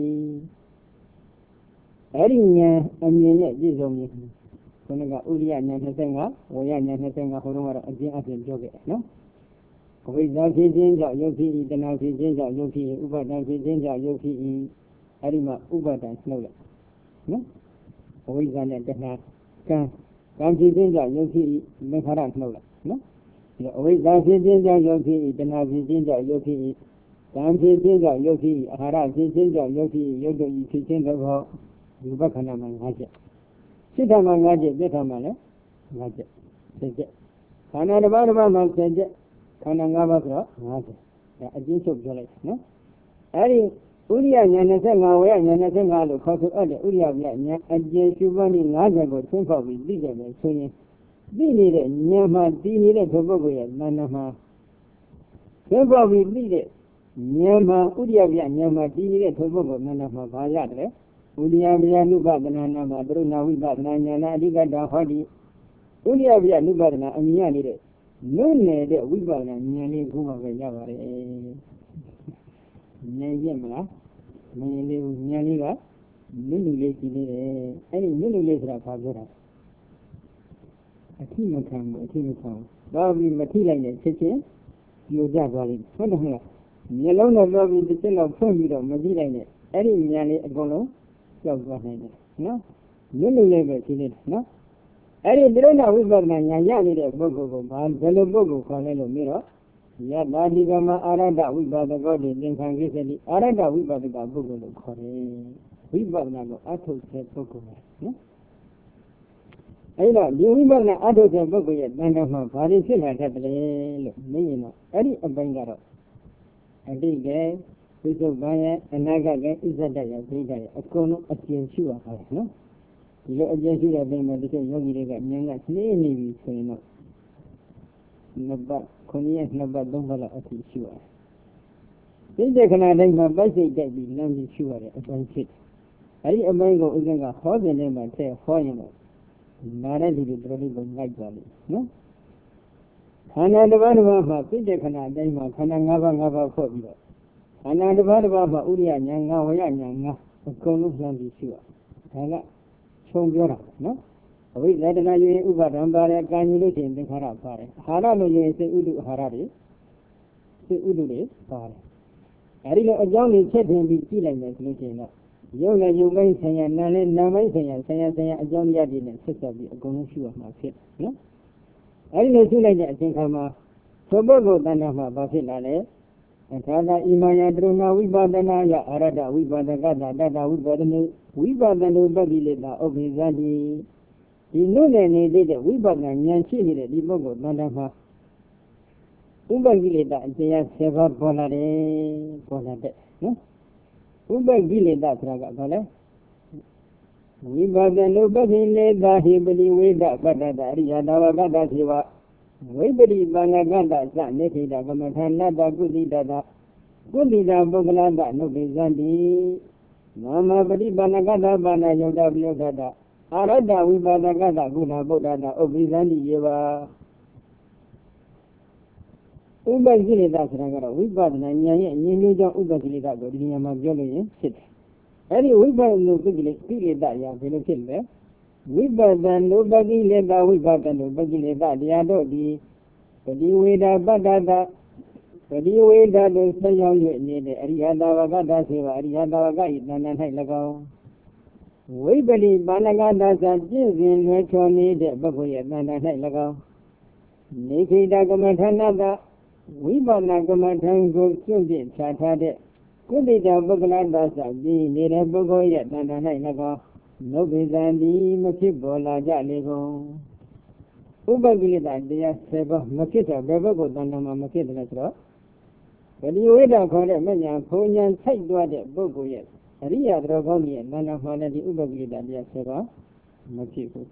အဲ့ဒီဉာဏ်အမြင်နဲ့ပြည့်စုံပြီခုနကဥရိယဉာဏ်၂၅ဝေယဉာဏ်၂၅ဟိုတုန်းကတော့အကျဉ်းအပြင်ပြောခဲ့တယ်နော်အဝိဇ္ဇာဖြစ်ခြင်းကြောင့်ယုတ်ဖြစ်၏တဏှာဖြစ်ခြင်းကြောင့်ယုတ်ဖြစ်၏ဥပါဒံဖြစ်ခြင်းကြောင့်ယုတ်ဖြစ်၏အဲ့ဒီမှာဥပါဒံနှုတ်လိုက်နော်အဝိဇ္ဇာနဲ့တဏှာကံကံဖြစ်ခြင်းကြောင့်ယုတ်ဖြစ်၏သင်္ခါရနှုတ်လိုက်နော်ဒီအဝိဇ္ဇာဖြစ်ခြင်းကြောင့်ယုတ်ဖြစ်၏တဏှာဖြစ်ခြင်းကြောင့်ယုတ်ဖြစ်၏ကံဖြစ်ခြင်းကြောင့်ယုတ်ဖြစ်၏အာဟာရဖြစ်ခြင်းကြောင့်ယုတ်ဖြစ်၏ယုတ်တို့၏ဖြစ်ခြင်းသဘောဒီဘခဏမှာ၅ချက်စိတ်ဓာတ်မှာ၅ချက်ပြဋ္ဌာန်းမှာလည်း၅ချက်၁၀ချက်ခန္ဓာတစ်ပါးတစ်ပါးမှာ၁၀ချက်ခန္ဓာ၅ပါးဆိုတော့၅ချက်ဒါအကျဉ်းချုပ်ပြောလိုက်နော်အဲ့ဒီဥရိယဉာဏ်၂၅ဝေယဉာဏ်၂၅လို့ခေါ်ဆိုအပ်တဲ့ဥရိယဉာဏ်ဉာဏ်အကျဉ်းရှုပွားနည်း၅ချက်ကိုသိဖောက်ပြီးသိကြမယ်ဆိုရင်သိနေတဲ့ဉာဏ်မှာတည်နေတဲ့ထိုပုဂ္ဂိုလ်ရဲ့နာနာမှာသိဖောက်ပြီးသိတဲ့ဉာဏ်မှာဥရိယဉာဏ်ဉာဏ်မှာတည်နေတဲ့ထိုပုဂ္ဂိုလ်နာနာမှာဘာရတယ်ဥရိယဉာဏ်နုပဒနာနာမှာပရိနာဝိပဒနာဉာဏ်အဓိကတာဟောတိဥရိယဉာဏ်နုပဒနာအမြင်ရနေတဲ့နုနယ်ဝိပဿနာဉာဏ်လေးခုမှပဲရပါတယ်ဉာဏ်ရင့်မလားမင်းလေးဉာဏ်လေးကနုနုလေးရှိနေတယ်အဲ့ဒီနုနုလေးဆိုတာဘာပြောတာအထိမခံဘူးအထိမခံဘူးတော့ပြီးမထိလိုက်နဲ့ချက်ချင်းပြိုကျသွားလိမ့်မယ်ဟုတ်တယ်မလားမျက်လုံးနဲ့တော့ပြီးတစ်ချက်လောက်ဖွင့်ပြီးတော့မကြည့်လိုက်နဲ့အဲ့ဒီဉာဏ်လေးအကုန်လုံးကြောက်သွားနိုင်တယ်နော်နုနုလေးပဲရှိနေတယ်နော်အဲ့ဒီတိရဏဝိပဿနာဉာဏ်ရနေတဲ့ပုဂ္ဂိုလ်ကိုဘာဘယ်လိုပုဂ္ဂိုလ်ခေါ်လဲလို့မေးတော့ယတ္တာဒီကမအာရတဝိပါဒကောတိသင်္ခါကိစ္စတိအာရတဝိပါဒကပုဂ္ဂိုလ်လို့ခေါ်တယ်ဝိပဿနာကိုအထုတ်တဲ့ပုဂ္ဂိုလ်ပဲနော်အဲ့တော့ဒီဝိပဿနာအထုတ်တဲ့ပုဂ္ဂိုလ်ရဲ့တဏ္ဍာမှာဘာတွေဖြစ်လာတတ်တယ်လို့မေးရင်တော့အဲ့ဒီအပိုင်းကတော့အတိတ်ကဝိသုဒ္ဓရဲ့အနာဂတ်ရဲ့ဣဇဒရဲ့ဒိဋ္ဌရဲ့အကုန်လုံးအကျဉ်းရှိရပါတယ်နော်ဒီလိုအကျဉ်းရှိတဲ့ပြင်မှာဒီလိုယောဂီတွေကဉာဏ်ကနှေးနေပြီဆိုရင်တော့နှစ်ပတ်ခုနှစ်ရက်နှစ်ပတ်သုံးပတ်လောက်အထိရှိရတယ်။စိတ်တဲ့ခဏတိုင်းမှာပိုက်စိတ်တက်ပြီးလမ်းပြီးရှိရတဲ့အပိုင်းဖြစ်တယ်။အဲဒီအပိုင်းကိုဥစဉ်ကဟောတဲ့နေမှာထည့်ဟောရင်တော့နားတဲ့လူတွေတော်တော်လေးကိုငိုက်သွားလိမ့်နော်။ခန္ဓာတစ်ပါးတစ်ပါးမှာစိတ်တဲ့ခဏတိုင်းမှာခန္ဓာ၅ပါး၅ပါးဖွဲ့ပြီးတော့ခန္ဓာတစ်ပါးတစ်ပါးမှာဥရိယညာငါဝရညာငါအကုန်လုံးလှမ်းပြီးရှိရဒါကခြုံပြောတာနော်အဝိဇ္ဇာတဏှာယူရင်ဥပါဒံပါတယ်ကာညီလို့ရှိရင်သင်္ခါရပါတယ်အာဟာရလို့ယူရင်စိတ်ဥဒုအာဟာရတွေစိတ်ဥဒုတွေပါတယ်အဲဒီလိုအကြောင်းတွေချက်တင်ပြီးကြည့်လိုက်မယ်ဆိုလို့ရှိရင်တော့ရုပ်နဲ့ရုပ်ပိုင်းဆိုင်ရာနာနဲ့နာပိုင်းဆိုင်ရာဆိုင်ရာဆိုင်ရာအကြောင်းတရားတွေနဲ့ဆက်ဆက်ပြီးအကုန်လုံးရှိရမှာဖြစ်နော်အဲဒီလိုရှိလိုက်တဲ့အချိန်ခါမှာသောပုဂ္ဂိုလ်တဏ္ဍာမှာဘာဖြစ်လာလဲသာသာဣမယတရုဏဝိပဒနာယအာရတဝိပဒကတတတဝိပဒနုဝိပဒနုပကိလေသာဥပ္ပိဇာတိဒီနုနဲ့နေတဲ့ဝိပဿနာဉာဏ်ရှိနေတဲ့ဒီပုဂ္ဂိုလ်တဏ္ဍာမှာဥပ္ပကိလေသာအကျဉ်းဆယ်ပါးပေါ်လာတယ်ပေါ်လာတဲ့နော်ဥပ္ပကိလေသာဆိုတာကဘာလဲဝိပဿနုပကိလေသာဟိပတိဝေဒပတ္တတအရိယတာဝကတ္တစေဝဝိပရိပန္နကတ္တသနေခိတကမ္မထာနတ္တကုသီတတကုသီတပုဂ္ဂလတနုပ္ပိဇန္တိနာမပရိပန္နကတ္တပါဏယုတ်တပယုတ်တအာရတဝိပါဒကတကုဏဗုဒ္ဓတာဥပ္ပိဇန္တိယေဝဥပ္ပကိလေသာဆိုတာကတော့ဝိပဿနာဉာဏ်ရဲ့အငြင်းမျိုးကြောင့်ဥပ္ပကိလေသာကိုဒီနေရာမှာပြောလို့ရင်ဖြစ်တယ်အဲဒီဝိပဿနာကိလေသာကိလေသာရာဘယ်လိုဖြစ်လဲဝိပဿနာပကိလေသာဝိပဿနာပကိလေသာတရားတို့ဒီပတိဝေဒပတ္တတပတိဝေဒတို့ဆက်ရောက်၍နေတဲ့အရိယတာဝကတ္တစေဝအရိယတာဝကဤတဏ္ဍာ၌၎င်းဝိပရိပါဏကတ္တသပြည့်စုံလွယ်ချော်နေတဲ့ပုဂ္ဂိုလ်ရဲ့တဏ္ဍာ၌၎င်းနေခိတကမ္မထာနတ္တဝိပဿနာကမ္မထာကိုကျွန့်ပြချထားတဲ့ကုသိတပုဂ္ဂလတ္တသပြီးနေတဲ့ပုဂ္ဂိုလ်ရဲ့တဏ္ဍာ၌၎င်းနုပ္ပိဇံတိမဖြစ်ပေါ်လာကြလေကုန်ဥပ္ပကိလေသာတရားဆယ်ပါးမဖြစ်တော့ဘယ်ပုဂ္ဂိုလ်တဏ္ဍာမှာမဖြစ်တယ်ဆိုတော့ပရိဝေဒခေါ်တဲ့မညာဖုံညာဆိုင်သွားတဲ့ပုဂ္ဂိုလ်ရဲ့အရိယတော်ကောင်းကြီးရဲ့တဏ္ဍာမှာလည်းဒီဥပ္ပကိလေသာတရားဆယ်ပါးမဖြစ်ဘူး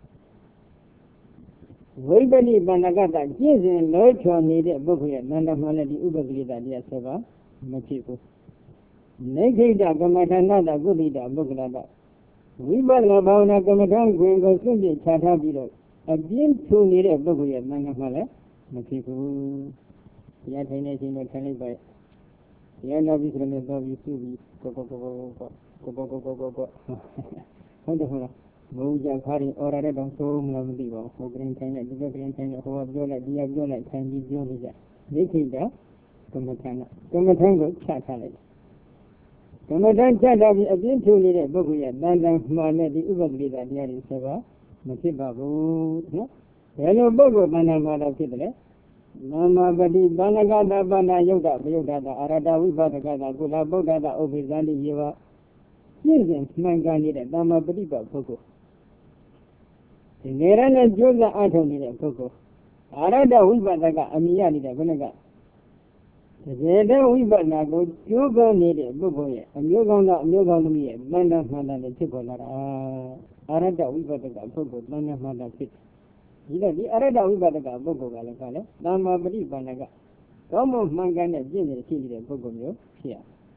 ဝိပရိပန္နကတ္တကျင့်စဉ်လောချော်နေတဲ့ပုဂ္ဂိုလ်ရဲ့တဏ္ဍာမှာလည်းဒီဥပ္ပကိလေသာတရားဆယ်ပါးမဖြစ်ဘူးနေခိတကမ္မထာနတကုသိတပုဂ္ဂလတဝိပဿနာဘာဝနာကမ္မထာခွင်ကိုစွန့်ပြစ်ချထားပြီးတော့အပြင်းထူနေတဲ့ပုဂ္ဂိုလ်ရဲ့တဏ္ဍာမှာလည်းမဖြစ်ဘူး။တရားထိုင်နေခြင်းတော့ထိုင်လိုက်ပါ။တရားနာပြီးဆိုရင်တော့ပြီးစုပြီးကိုကိုကိုကိုကိုကိုကိုကိုကိုကိုဟုတ်တယ်ဟုတ်လား။ဘုရားခါရင်အော်ရတဲ့တော့သုံးမလားမသိပါဘူး။ဟိုကရင်ထိုင်နေဒီကရင်ထိုင်နေဟိုကပြောလိုက်ဒီကပြောလိုက်ထိုင်ပြီးပြောနေကြ။ဒိဋ္ဌိတကမ္မထာကကမ္မထာကိုချထားလိုက်ကမ္မထာချထားပြီးအပြင်းထူနေတဲ့ပုဂ္ဂိုလ်ရဲ့တန်တန်မှန်တဲ့ဒီဥပ္ပကိလေသာတရားတွေဆက်ပါမဖြစ်ပါဘူးနော်ဘယ်လိုပုဂ္ဂိုလ်တဏ္ဍာမှာတော့ဖြစ်တယ်နာမပတိပန္နကတပဏယုတ်တပယုတ်တအာရတဝိပဒကတကုလဗုဒ္ဓတဥပ္ပိဇန္တိယေဝပြည့်စုံမှန်ကန်နေတဲ့သမ္မာပฏิပတ်ပုဂ္ဂိုလ်ဒီနေရနဲ့ကြိုးစားအားထုတ်နေတဲ့ပုဂ္ဂိုလ်အာရတဝိပဒကအမိရနေတဲ့ခုနကတကယ်တော့ဝိပဿနာကိုကြိုးပမ်းနေတဲ့ပုဂ္ဂိုလ်ရဲ့အမျိုးကောင်းသောအမျိုးကောင်းသမီးရဲ့တဏ္ဍာမှန်တယ်ဖြစ်ပေါ်လာတာအာရတဝိပဒကပုဂ္ဂိုလ်တဏ္ဍာမှန်တယ်ဖြစ်ဒီတော့ဒီအာရတဝိပဒကပုဂ္ဂိုလ်ကလည်းခါလဲသမ္မာပฏิပန္နကကောင်းမွန်မှန်ကန်တဲ့ပြည့်နေရှိနေတဲ့ပုဂ္ဂိုလ်မျိုးဖြစ်ရ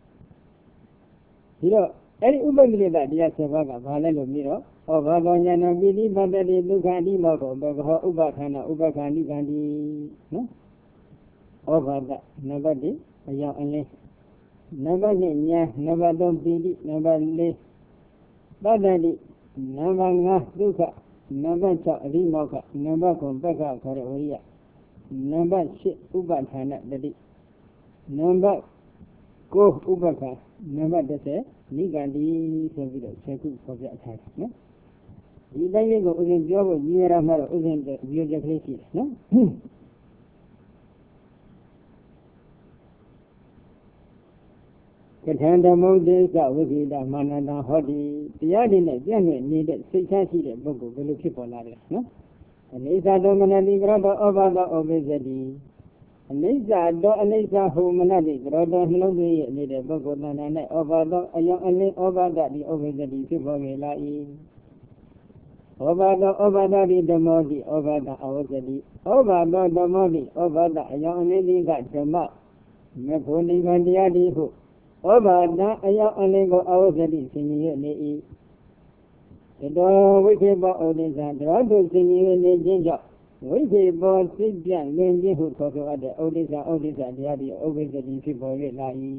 ဒီတော့အဲ့ဒီဥပ္ပကိလေသာတရားဆယ်ပါးကဘာလဲလို့ပြီးတော့ဩဘာကောဉာဏပိတိပတ္တိဒုက္ခတိမောကောဘဂဟောဥပခန္ဓဥပခန္တိခန္တိနော်ဩဘာဒနံပါတ်တစ်အယောင်အလင်းနံပါတ်နှစ်ဉာဏ်နံပါတ်သုံးပိတိနံပါတ်လေးပတ္တိနံပါတ်ငါးဒုက္ခနံပါတ်ခြောက်အရိမောခနံပါတ်ခုပက္ခခေါ်တဲ့ဝိရိယနံပါတ်ရှစ်ဥပဌာဏတတိနံပါတ်ကိုးဥပက္ခနံပါတ်တစ်ဆယ်နိဂန္တိဆိုပြီးတော့ဆယ်ခုပေါ်ပြထားတယ်နော်ဒီတိုင်းလေးကိုဥစဉ်ပြောဖို့ညီရမှာတော့ဥစဉ်ပြောချက်ကလေးရှိတယ်နော်ကထံဓမ္မုဒေသဝိကိတမာနန္တဟောတိတရားတွေနဲ့ပြည့်နေနေတဲ့စိတ်ချရှိတဲ့ပုဂ္ဂိုလ်ဘယ်လိုဖြစ်ပေါ်လာလဲနော်အနေစာတော်မနတိကရတောဩဘာသောဩပိစတိအနေစာတော်အနေစာဟူမနတိကရတောနှလုံးသွင်းရနေတဲ့ပုဂ္ဂိုလ်တဏ္ဍာ၌ဩဘာသောအယောင်အလင်းဩဘာဒတိဩပိစတိဖြစ်ပေါ်ခဲ့လာ၏ဩဘာသောဩဘာဒတိဓမ္မောတိဩဘာဒအဝဇ္ဇတိဩဘာသောဓမ္မောတိဩဘာဒအယောင်အလင်းသည်ကဓမ္မမေဖို့နိဗ္ဗာန်တရားသည်ဟုဩဘာဒအယောင်အလင်းကိုအဝဇ္ဇတိဆင်ញရနေ၏တတော်ဝိခေပဩဒိသံတတော်သူဆင်ញရနေခြင်းကြောင့်ဝိသေဘောစိတ်ပြလင်းခြင်းဟုခေါ်ဆိုအပ်တဲ့ဥဒိစ္စဥဒိစ္စတရားဒီဥပ္ပဇ္ဇတိဖြစ်ပေါ်၍လာ၏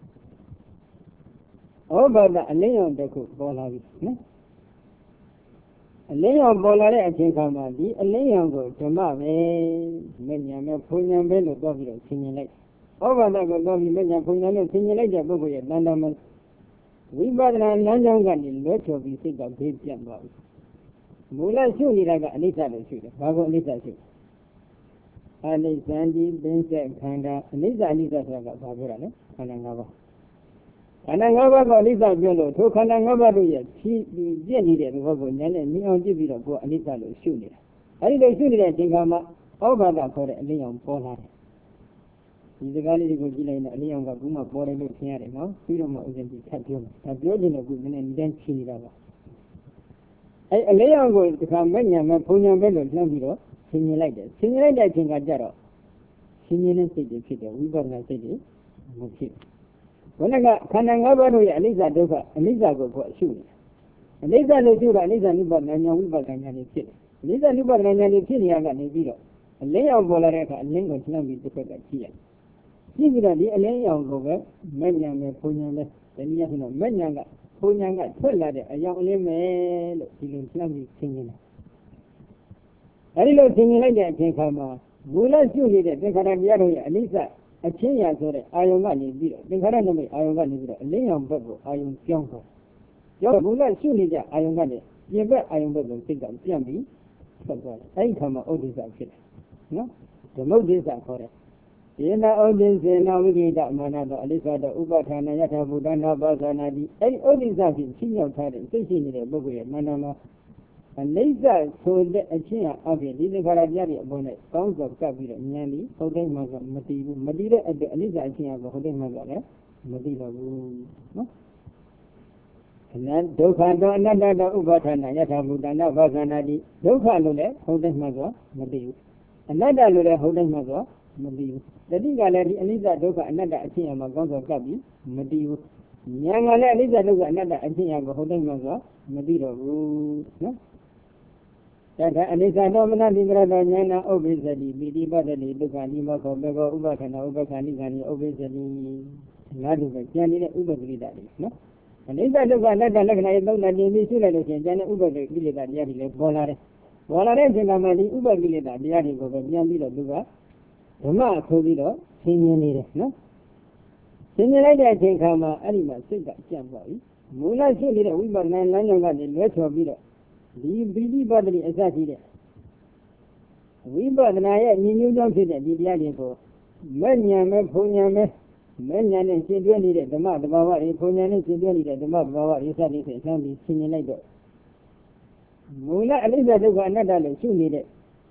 ဩဘာဒအလင်းရောင်တစ်ခုပေါ်လာပြီနော်အလင်းရောင်ပေါ်လာတဲ့အချိန်ခါမှာဒီအလင်းရောင်ကိုဓမ္မပဲမဉ္ဇဉ်ပဲဘုံဉ္ဇဉ်ပဲလို့ပြောပြီးတော့ဆင်ញင်လိုက်ဩဘာဒကိုပြောပြီးမဉ္ဇဉ်ဘုံဉ္ဇဉ်လို့ဆင်ញင်လိုက်တဲ့ပုဂ္ဂိုလ်ရဲ့တဏ္ဍာမဝိပဿနာလမ်းကြောင်းကနေလွဲချော်ပြီးစိတ်ကဘေးပြတ်သွားပြီမူလရှုနေတာကအနိစ္စလို့ရှုတယ်ဘာကိုအနိစ္စရှုအနိစ္စံဒီပင်ဆက်ခန္ဓာအနိစ္စအနိစ္စဆိုတာကဘာပြောတာလဲခန္ဓာ၅ပါးခန္ဓာ၅ပါးကိုအနိစ္စပြောလို့ထိုခန္ဓာ၅ပါးတို့ရဲ့ဖြည့်ပြီးပြည့်နေတဲ့သဘောကိုဉာဏ်နဲ့မြင်အောင်ကြည့်ပြီးတော့ကိုယ်အနိစ္စလို့ရှုနေတာအဲဒီလိုရှုနေတဲ့အချိန်ခါမှာဩဘာဒခေါ်တဲ့အလင်းရောင်ပေါ်လာတယ်ဒီစကားလေးတွေကိုကြည့်လိုက်ရင်အလင်းရောင်ကကူးမှပေါ်တယ်လို့ထင်ရတယ်နော်ပြီးတော့မှဥစဉ်ပြီးထပ်ပြောမယ်ဒါပြောချင်တဲ့ကုနည်းနည်းဒီတိုင်းရှင်းနေတာပါအဲအလင်းရောင်ကိုဒီခါမဲ့ညာမဲ့ဘုံညာပဲလို့လှမ်းပြီးတော့ဆင်ញင်လိုက်တယ်ဆင်ញင်လိုက်တဲ့အချိန်ကကြတော့ဆင်ញင်တဲ့စိတ်တွေဖြစ်တယ်ဝိပဿနာစိတ်တွေမဖြစ်ဘယ်နဲ့ကခန္ဓာ၅ပါးတို့ရဲ့အနိစ္စဒုက္ခအနိစ္စကိုကိုယ်ရှုနေတယ်အနိစ္စလို့ရှုတာအနိစ္စနိဗ္ဗာန်ဉာဏ်ဝိပဿနာဉာဏ်တွေဖြစ်တယ်အနိစ္စနိဗ္ဗာန်ဉာဏ်တွေဖြစ်နေရကနေပြီးတော့အလင်းရောင်ပေါ်လာတဲ့အခါအလင်းကိုလှမ်းပြီးတစ်ခါကကြည့်ရတယ်ကြည့်ပြီးတော့ဒီအလင်းရောင်ကိုပဲမဲ့ညာမဲ့ဘုံညာပဲတနည်းအားဖြင့်တော့မဲ့ညာကဘုံညာကထွက်လာတဲ့အယောင်အလင်းပဲလို့ဒီလိုလှမ်းပြီးသင်နေတာအဲဒီလိုသင်ရင်လိုက်တဲ့အချိန်ခါမှာမူလရှုနေတဲ့သင်္ခါရတရားတို့ရဲ့အနိစ္စအချင်းရာဆိုတဲ့အာယုံကနေပြီးတော့သင်္ခါရနမိတ်အာယုံကနေပြီးတော့အလင်းရောင်ဘက်ကိုအာယုံပြောင်းသွားပြောမူလရှုနေကြအာယုံကနေပြင်ဘက်အာယုံဘက်ကိုစိတ်ကပြန်ပြီးဆက်သွားတယ်အဲဒီခါမှာဥဒိစ္စဖြစ်တယ်နော်ဓမ္မဥဒိစ္စခေါ်တယ်ယေနဥဒိစေနဝိကိတမာနတောအလိစ္ဆတောဥပဋ္ဌာနယထာဘုဒ္ဓနာပါဇာနာတိအဲဒီဥဒိစ္စဖြင့်ချင်းရောက်ထားတဲ့စိတ်ရှိနေတဲ့ပုဂ္ဂိုလ်ရဲ့နာနာမှာအနိစ္စဆိုတဲ့အချင်းအပြင်ဒီသင်္ခါရတရားတွေအပေါ်နဲ့ကောင်းစွာကပ်ပြီးတော့ဉာဏ်ဒီဟုတ်တိုင်းမှကမတည်ဘူးမတည်တဲ့အတွက်အနိစ္စအချင်းအပေါ်ဟုတ်တိုင်းမှကလည်းမတည်တော့ဘူးနော်အနန္တဒုက္ခတောအနတ္တတောဥပါဒနာယထာဘုဒ္ဓနာဘာသနာတိဒုက္ခလို့လည်းဟုတ်တိုင်းမှကမတည်ဘူးအနတ္တလို့လည်းဟုတ်တိုင်းမှကမတည်ဘူးတတိကလည်းဒီအနိစ္စဒုက္ခအနတ္တအချင်းအမှာကောင်းစွာကပ်ပြီးမတည်ဘူးဉာဏ်ကလည်းအနိစ္စဒုက္ခအနတ္တအချင်းအကိုဟုတ်တိုင်းမှကမတည်တော့ဘူးနော်တထအနိစ္စသောမနတိကရတောဉာဏဥပ္ပိသတိပိဋိပတ္တိဒုက္ခနိမောခောဘေကောဥပခဏဥပခဏိခဏိဥပ္ပိသတိငါတို့ပဲကျန်နေတဲ့ဥပ္ပကိလေသာတွေနော်အနိစ္စဒုက္ခအနတ္တလက္ခဏာရဲ့သုံးနာနေပြီးရှုလိုက်လို့ရှိရင်ကျန်တဲ့ဥပ္ပကိလေသာတရားတွေလည်းပေါ်လာတယ်ပေါ်လာတဲ့အချိန်မှာဒီဥပ္ပကိလေသာတရားတွေကိုပဲပြန်ပြီးတော့သူကဓမ္မဆိုပြီးတော့ဆင်ញင်နေတယ်နော်ဆင်ញင်လိုက်တဲ့အချိန်ခါမှာအဲ့ဒီမှာစိတ်ကကြံ့သွားပြီမူလရှိနေတဲ့ဝိပဿနာလမ်းကြောင်းကနေလွဲချော်ပြီးတော့ဒီပိဋိပတ်တိအစရှိတဲ့ဝိပဿနာရဲ့ညီညွတ်ကြောင်းဖြစ်တဲ့ဒီတရားတွေကိုမဲ့ညာမဲ့ဘုံညာမဲ့မဲ့ညာနဲ့ရှင်းပြနေတဲ့ဓမ္မသဘာဝတွေဘုံညာနဲ့ရှင်းပြနေတဲ့ဓမ္မသဘာဝတွေစသည်ဖြင့်အဆန်းပြီးရှင်းနေလိုက်တော့မူလအနိစ္စဒုက္ခအနတ္တလို့ရှုနေတဲ့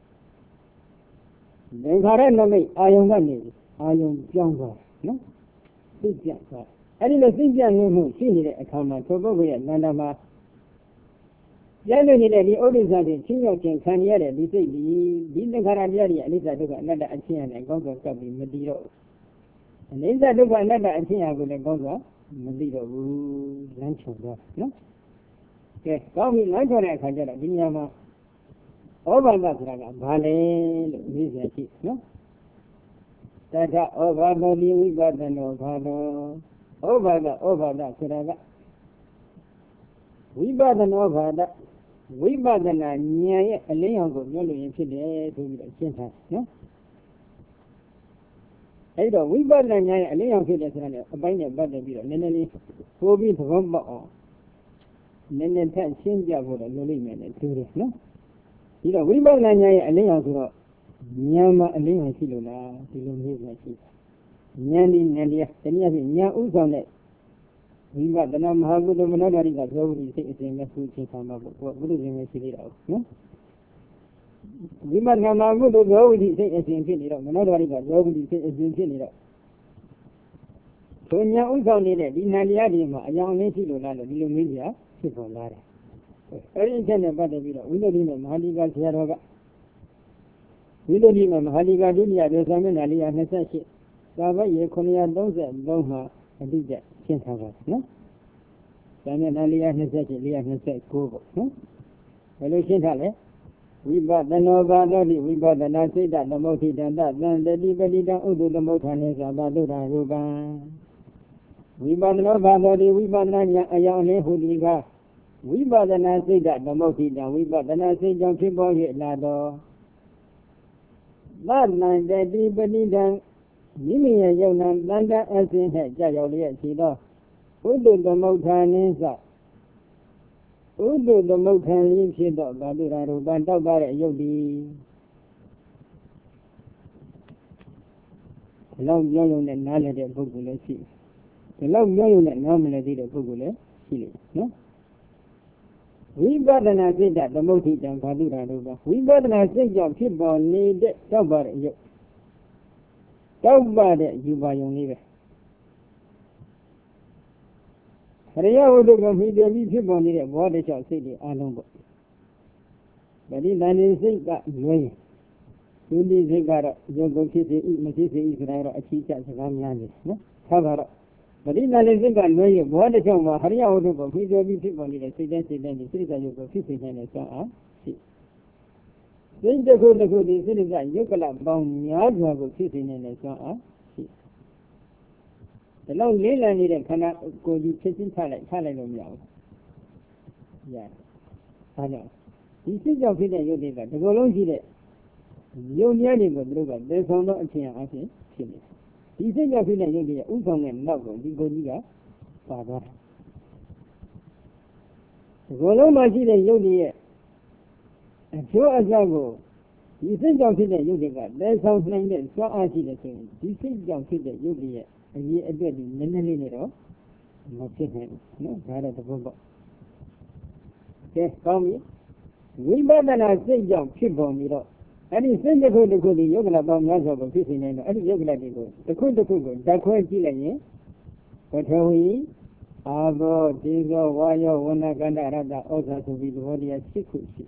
သင်္ခါရနမိတ်အာယုံကနေအာယုံပြောင်းသွားနော်သိကြသွားအဲ့ဒီလိုသိကြနေမှုရှိနေတဲ့အခါမှာသောပုဂ္ဂိုလ်ရဲ့နန္ဒမှာကျန်လို့နေတဲ့ဒီဥဒိစ္စတွေချင်းရောက်ချင်းခံရတဲ့ဒီစိတ်ဒီဒီသင်္ခါရတရားတွေအနိစ္စဒုက္ခအနတ္တအချင်းနဲ့ကောင်းစွာကပ်ပြီးမတည်တော့အနိစ္စဒုက္ခအနတ္တအချင်းအကိုလည်းကောင်းစွာမတည်တော့ဘူးလမ်းချုံတော့နော်ကဲကောင်းပြီလမ်းချုံတဲ့အခါကျတော့ဒီနေရာမှာဩဘာဒဆိုတာကဘာလဲလို့မေးစရာရှိနော်တထဩဘာဒတိဝိပဿနောဘာသောဩဘာဒဩဘာဒဆိုတာကဝိပဿနာဘာဒဝိပဿနာဉာဏ်ရဲ့အလင်းရောင်ကိုပြောလို့ရင်ဖြစ်တယ်ဆိုပြီးတော့ရှင်းထားနော်အဲ့တော့ဝိပဿနာဉာဏ်ရဲ့အလင်းရောင်ဖြစ်တယ်ဆိုတာလည်းအပိုင်းနဲ့ပတ်သက်ပြီးတော့နည်းနည်းလေးပို့ပြီးသဘောပေါက်အောင်နည်းနည်းထပ်ရှင်းပြဖို့တော့လိုလိမ့်မယ်နဲ့တူတယ်နော်ဒီတော့ဝိပဿနာဉာဏ်ရဲ့အလင်းရောင်ဆိုတော့ဉာဏ်မှာအလင်းရောင်ရှိလို့လားဒီလိုမျိုးပဲရှိဉာဏ်ဒီဉာဏ်တရားတနည်းအားဖြင့်ဉာဏ်ဥဆောင်တဲ့ဝိပဿနာမဟာကုလမနောဓာရိကသောဝိစိတ်အစဉ်နဲ့သူချင်းခံမှာပေါ့ဘုရားရှင်ရဲ့ရှိသေးတာနော်ဝိပဿနာမဟာကုလသောဝိစိတ်အစဉ်ဖြစ်နေတော့မနောဓာရိကသောဝိစိတ်အစဉ်ဖြစ်နေတော့သူညာဥဆောင်နေတဲ့ဒီနန္တရားတွေမှာအကြောင်းအရင်းရှိလို့လားလို့ဒီလိုမေးကြဖြစ်ပေါ်လာတယ်အဲဒီအချက်နဲ့ပတ်သက်ပြီးတော့ဝိသုဒ္ဓိနဲ့မဟာလိကဆရာတော်ကဝိသုဒ္ဓိနဲ့မဟာလိကဒုတိယဒေသမျက်နှာလေးရာ၂၈သာဝတ်ရေခုနှစ်ရာသုံးဆယ်သုံးမှာအတိအကျရှင်းထားပါနော်။ဒါနဲ့နာလေးရ၂၈လေးရ၂၉ပေါ့နော်။ဘယ်လိုရှင်းထားလဲဝိပဿနောဘာသောတိဝိပဿနာစိတ်တသမုဋ္ဌိတံတသံတတိပတိတံဥဒ္ဓသမုဋ္ဌာနိသဘာတုရာရူပံဝိပဿနောဘာသောတိဝိပဿနာဉာဏ်အယောင်လင်းဟုဒီကဝိပဿနာစိတ်တသမုဋ္ဌိတံဝိပဿနာစိတ်ကြောင့်ဖြစ်ပေါ်၍လာသောသတံတတိပတိတံမိမိရဲ့ယုံနာတန်တအစဉ်၌ကြာရောက်လျက်ရှိသောဥဒ္ဓသမုဋ္ဌာနိသဥဒ္ဓသမုဋ္ဌာနိဖြစ်သောဘာတုရာရူပံတောက်ပါတဲ့အယုတ်ဒီဒီလောက်ပြောရုံနဲ့နားလည်တဲ့ပုဂ္ဂိုလ်လည်းရှိဒီလောက်ပြောရုံနဲ့နားမလည်သေးတဲ့ပုဂ္ဂိုလ်လည်းရှိလိမ့်နော်ဝိပဿနာစိတ်တသမုဋ္ဌိတံဘာတုရာရူပံဝိပဿနာစိတ်ကြောင့်ဖြစ်ပေါ်နေတဲ့တောက်ပါတဲ့အယုတ်တောက်ပါတဲ့ယူပါယုံလေးပဲအရိယဝတ္ထုကမိတယ်ပြီးဖြစ်ပေါ်နေတဲ့ဘောဓိ၆စိတ်တွေအလုံးပေါ့ဗတိတန်ဒီစိတ်ကလွဲရင်ဒုတိစိတ်ကတော့ယုတ်ကုန်ဖြစ်စေဤမဖြစ်စေဤဆိုတာတော့အချီးကျစကားများနေနော်ထားပါတော့ဗတိတန်ဒီစိတ်ကလွဲရင်ဘောဓိ၆မှာအရိယဝတ္ထုကမိတယ်ပြီးဖြစ်ပေါ်နေတဲ့စိတ်တဲ့စိတ်တဲ့ဒီစိတ်ကယုတ်ကိုဖြစ်စေနိုင်တဲ့စွမ်းအားရှိစိတ်တစ်ခုတစ်ခုဒီစိတ်ကယုတ်ကလပေါင်းများစွာကိုဖြစ်စေနိုင်တဲ့စွမ်းအားဒီလောက်လေးလံနေတဲ့ခန္ဓာကိုယ်ကြီးဖြစ်ချင်းထားလိုက်ထားလိုက်လို့မရဘူး။ရတယ်။ဒါကြောင့်ဒီစိတ်ကြောင့်ဖြစ်တဲ့ယုတ်တွေကဒီလိုလုံးရှိတဲ့ယုတ်များတွေကိုသူတို့ကသေဆောင်တော့အချင်းအချင်းဖြစ်နေတယ်။ဒီစိတ်ကြောင့်ဖြစ်တဲ့ယုတ်တွေကဥဆောင်တဲ့နောက်ကိုဒီကိုယ်ကြီးကပါသွားတယ်။ဒီလိုလုံးမှာရှိတဲ့ယုတ်တွေရဲ့အကျိုးအကြောင်းကိုဒီစိတ်ကြောင့်ဖြစ်တဲ့ယုတ်တွေကသေဆောင်နိုင်တဲ့စွမ်းအားရှိတဲ့ဆိုရင်ဒီစိတ်ကြောင့်ဖြစ်တဲ့ယုတ်တွေရဲ့အရေးအတွက်ဒီနည်းနည်းလေးနဲ့တော့မဖြစ်နိုင်ဘူးနော်ဒါတော့သဘောပေါက်ကဲကောင်းပြီဝိပဿနာစိတ်ကြောင့်ဖြစ်ပေါ်ပြီးတော့အဲ့ဒီစိတ်တစ်ခုတစ်ခုဒီယုတ်ကလပေါင်းများစွာကိုဖြစ်စေနိုင်တော့အဲ့ဒီယုတ်ကလတွေကိုတစ်ခုတစ်ခုကိုဓာတ်ခွဲကြည့်လိုက်ရင်ပထဝီအာဘောတေဇောဝါယောဝဏကန္တရတ္တဩဇာဆိုပြီးသဘောတရား၈ခုရှိ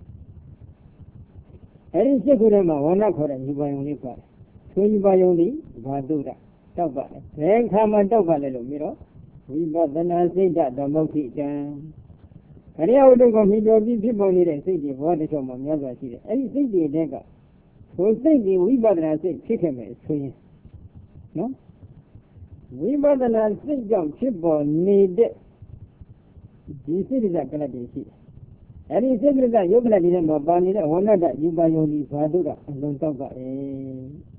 အဲ့ဒီ၈ခုထဲမှာဝဏခေါ်တဲ့ယူပါယုံလေးပါတယ်ဆိုယူပါယုံဒီဘာတုရတောက်ပါလေဘယ်ခါမှတောက်ပါလေလို့ပြီးတော့ဝိပဿနာစိတ်တသမုဋ္ဌိတံအရိယဝတ္ထုကမိတော်ပြီးဖြစ်ပေါ်နေတဲ့စိတ်တွေဘောဓိချုပ်မှာများစွာရှိတယ်အဲ့ဒီစိတ်တွေတဲ့ကဟိုစိတ်တွေဝိပဿနာစိတ်ဖြစ်ခဲ့မယ်ဆိုရင်နော်ဝိပဿနာစိတ်ကြောင့်ဖြစ်ပေါ်နေတဲ့ဒီစိတ္တကလတ်တွေရှိတယ်အဲ့ဒီစိတ္တကယုတ်ကလတ်တွေမှာပါနေတဲ့ဝဏ္ဏတယူပါယုံဒီဘာတို့ကအလုံးတောက်ပါအဲ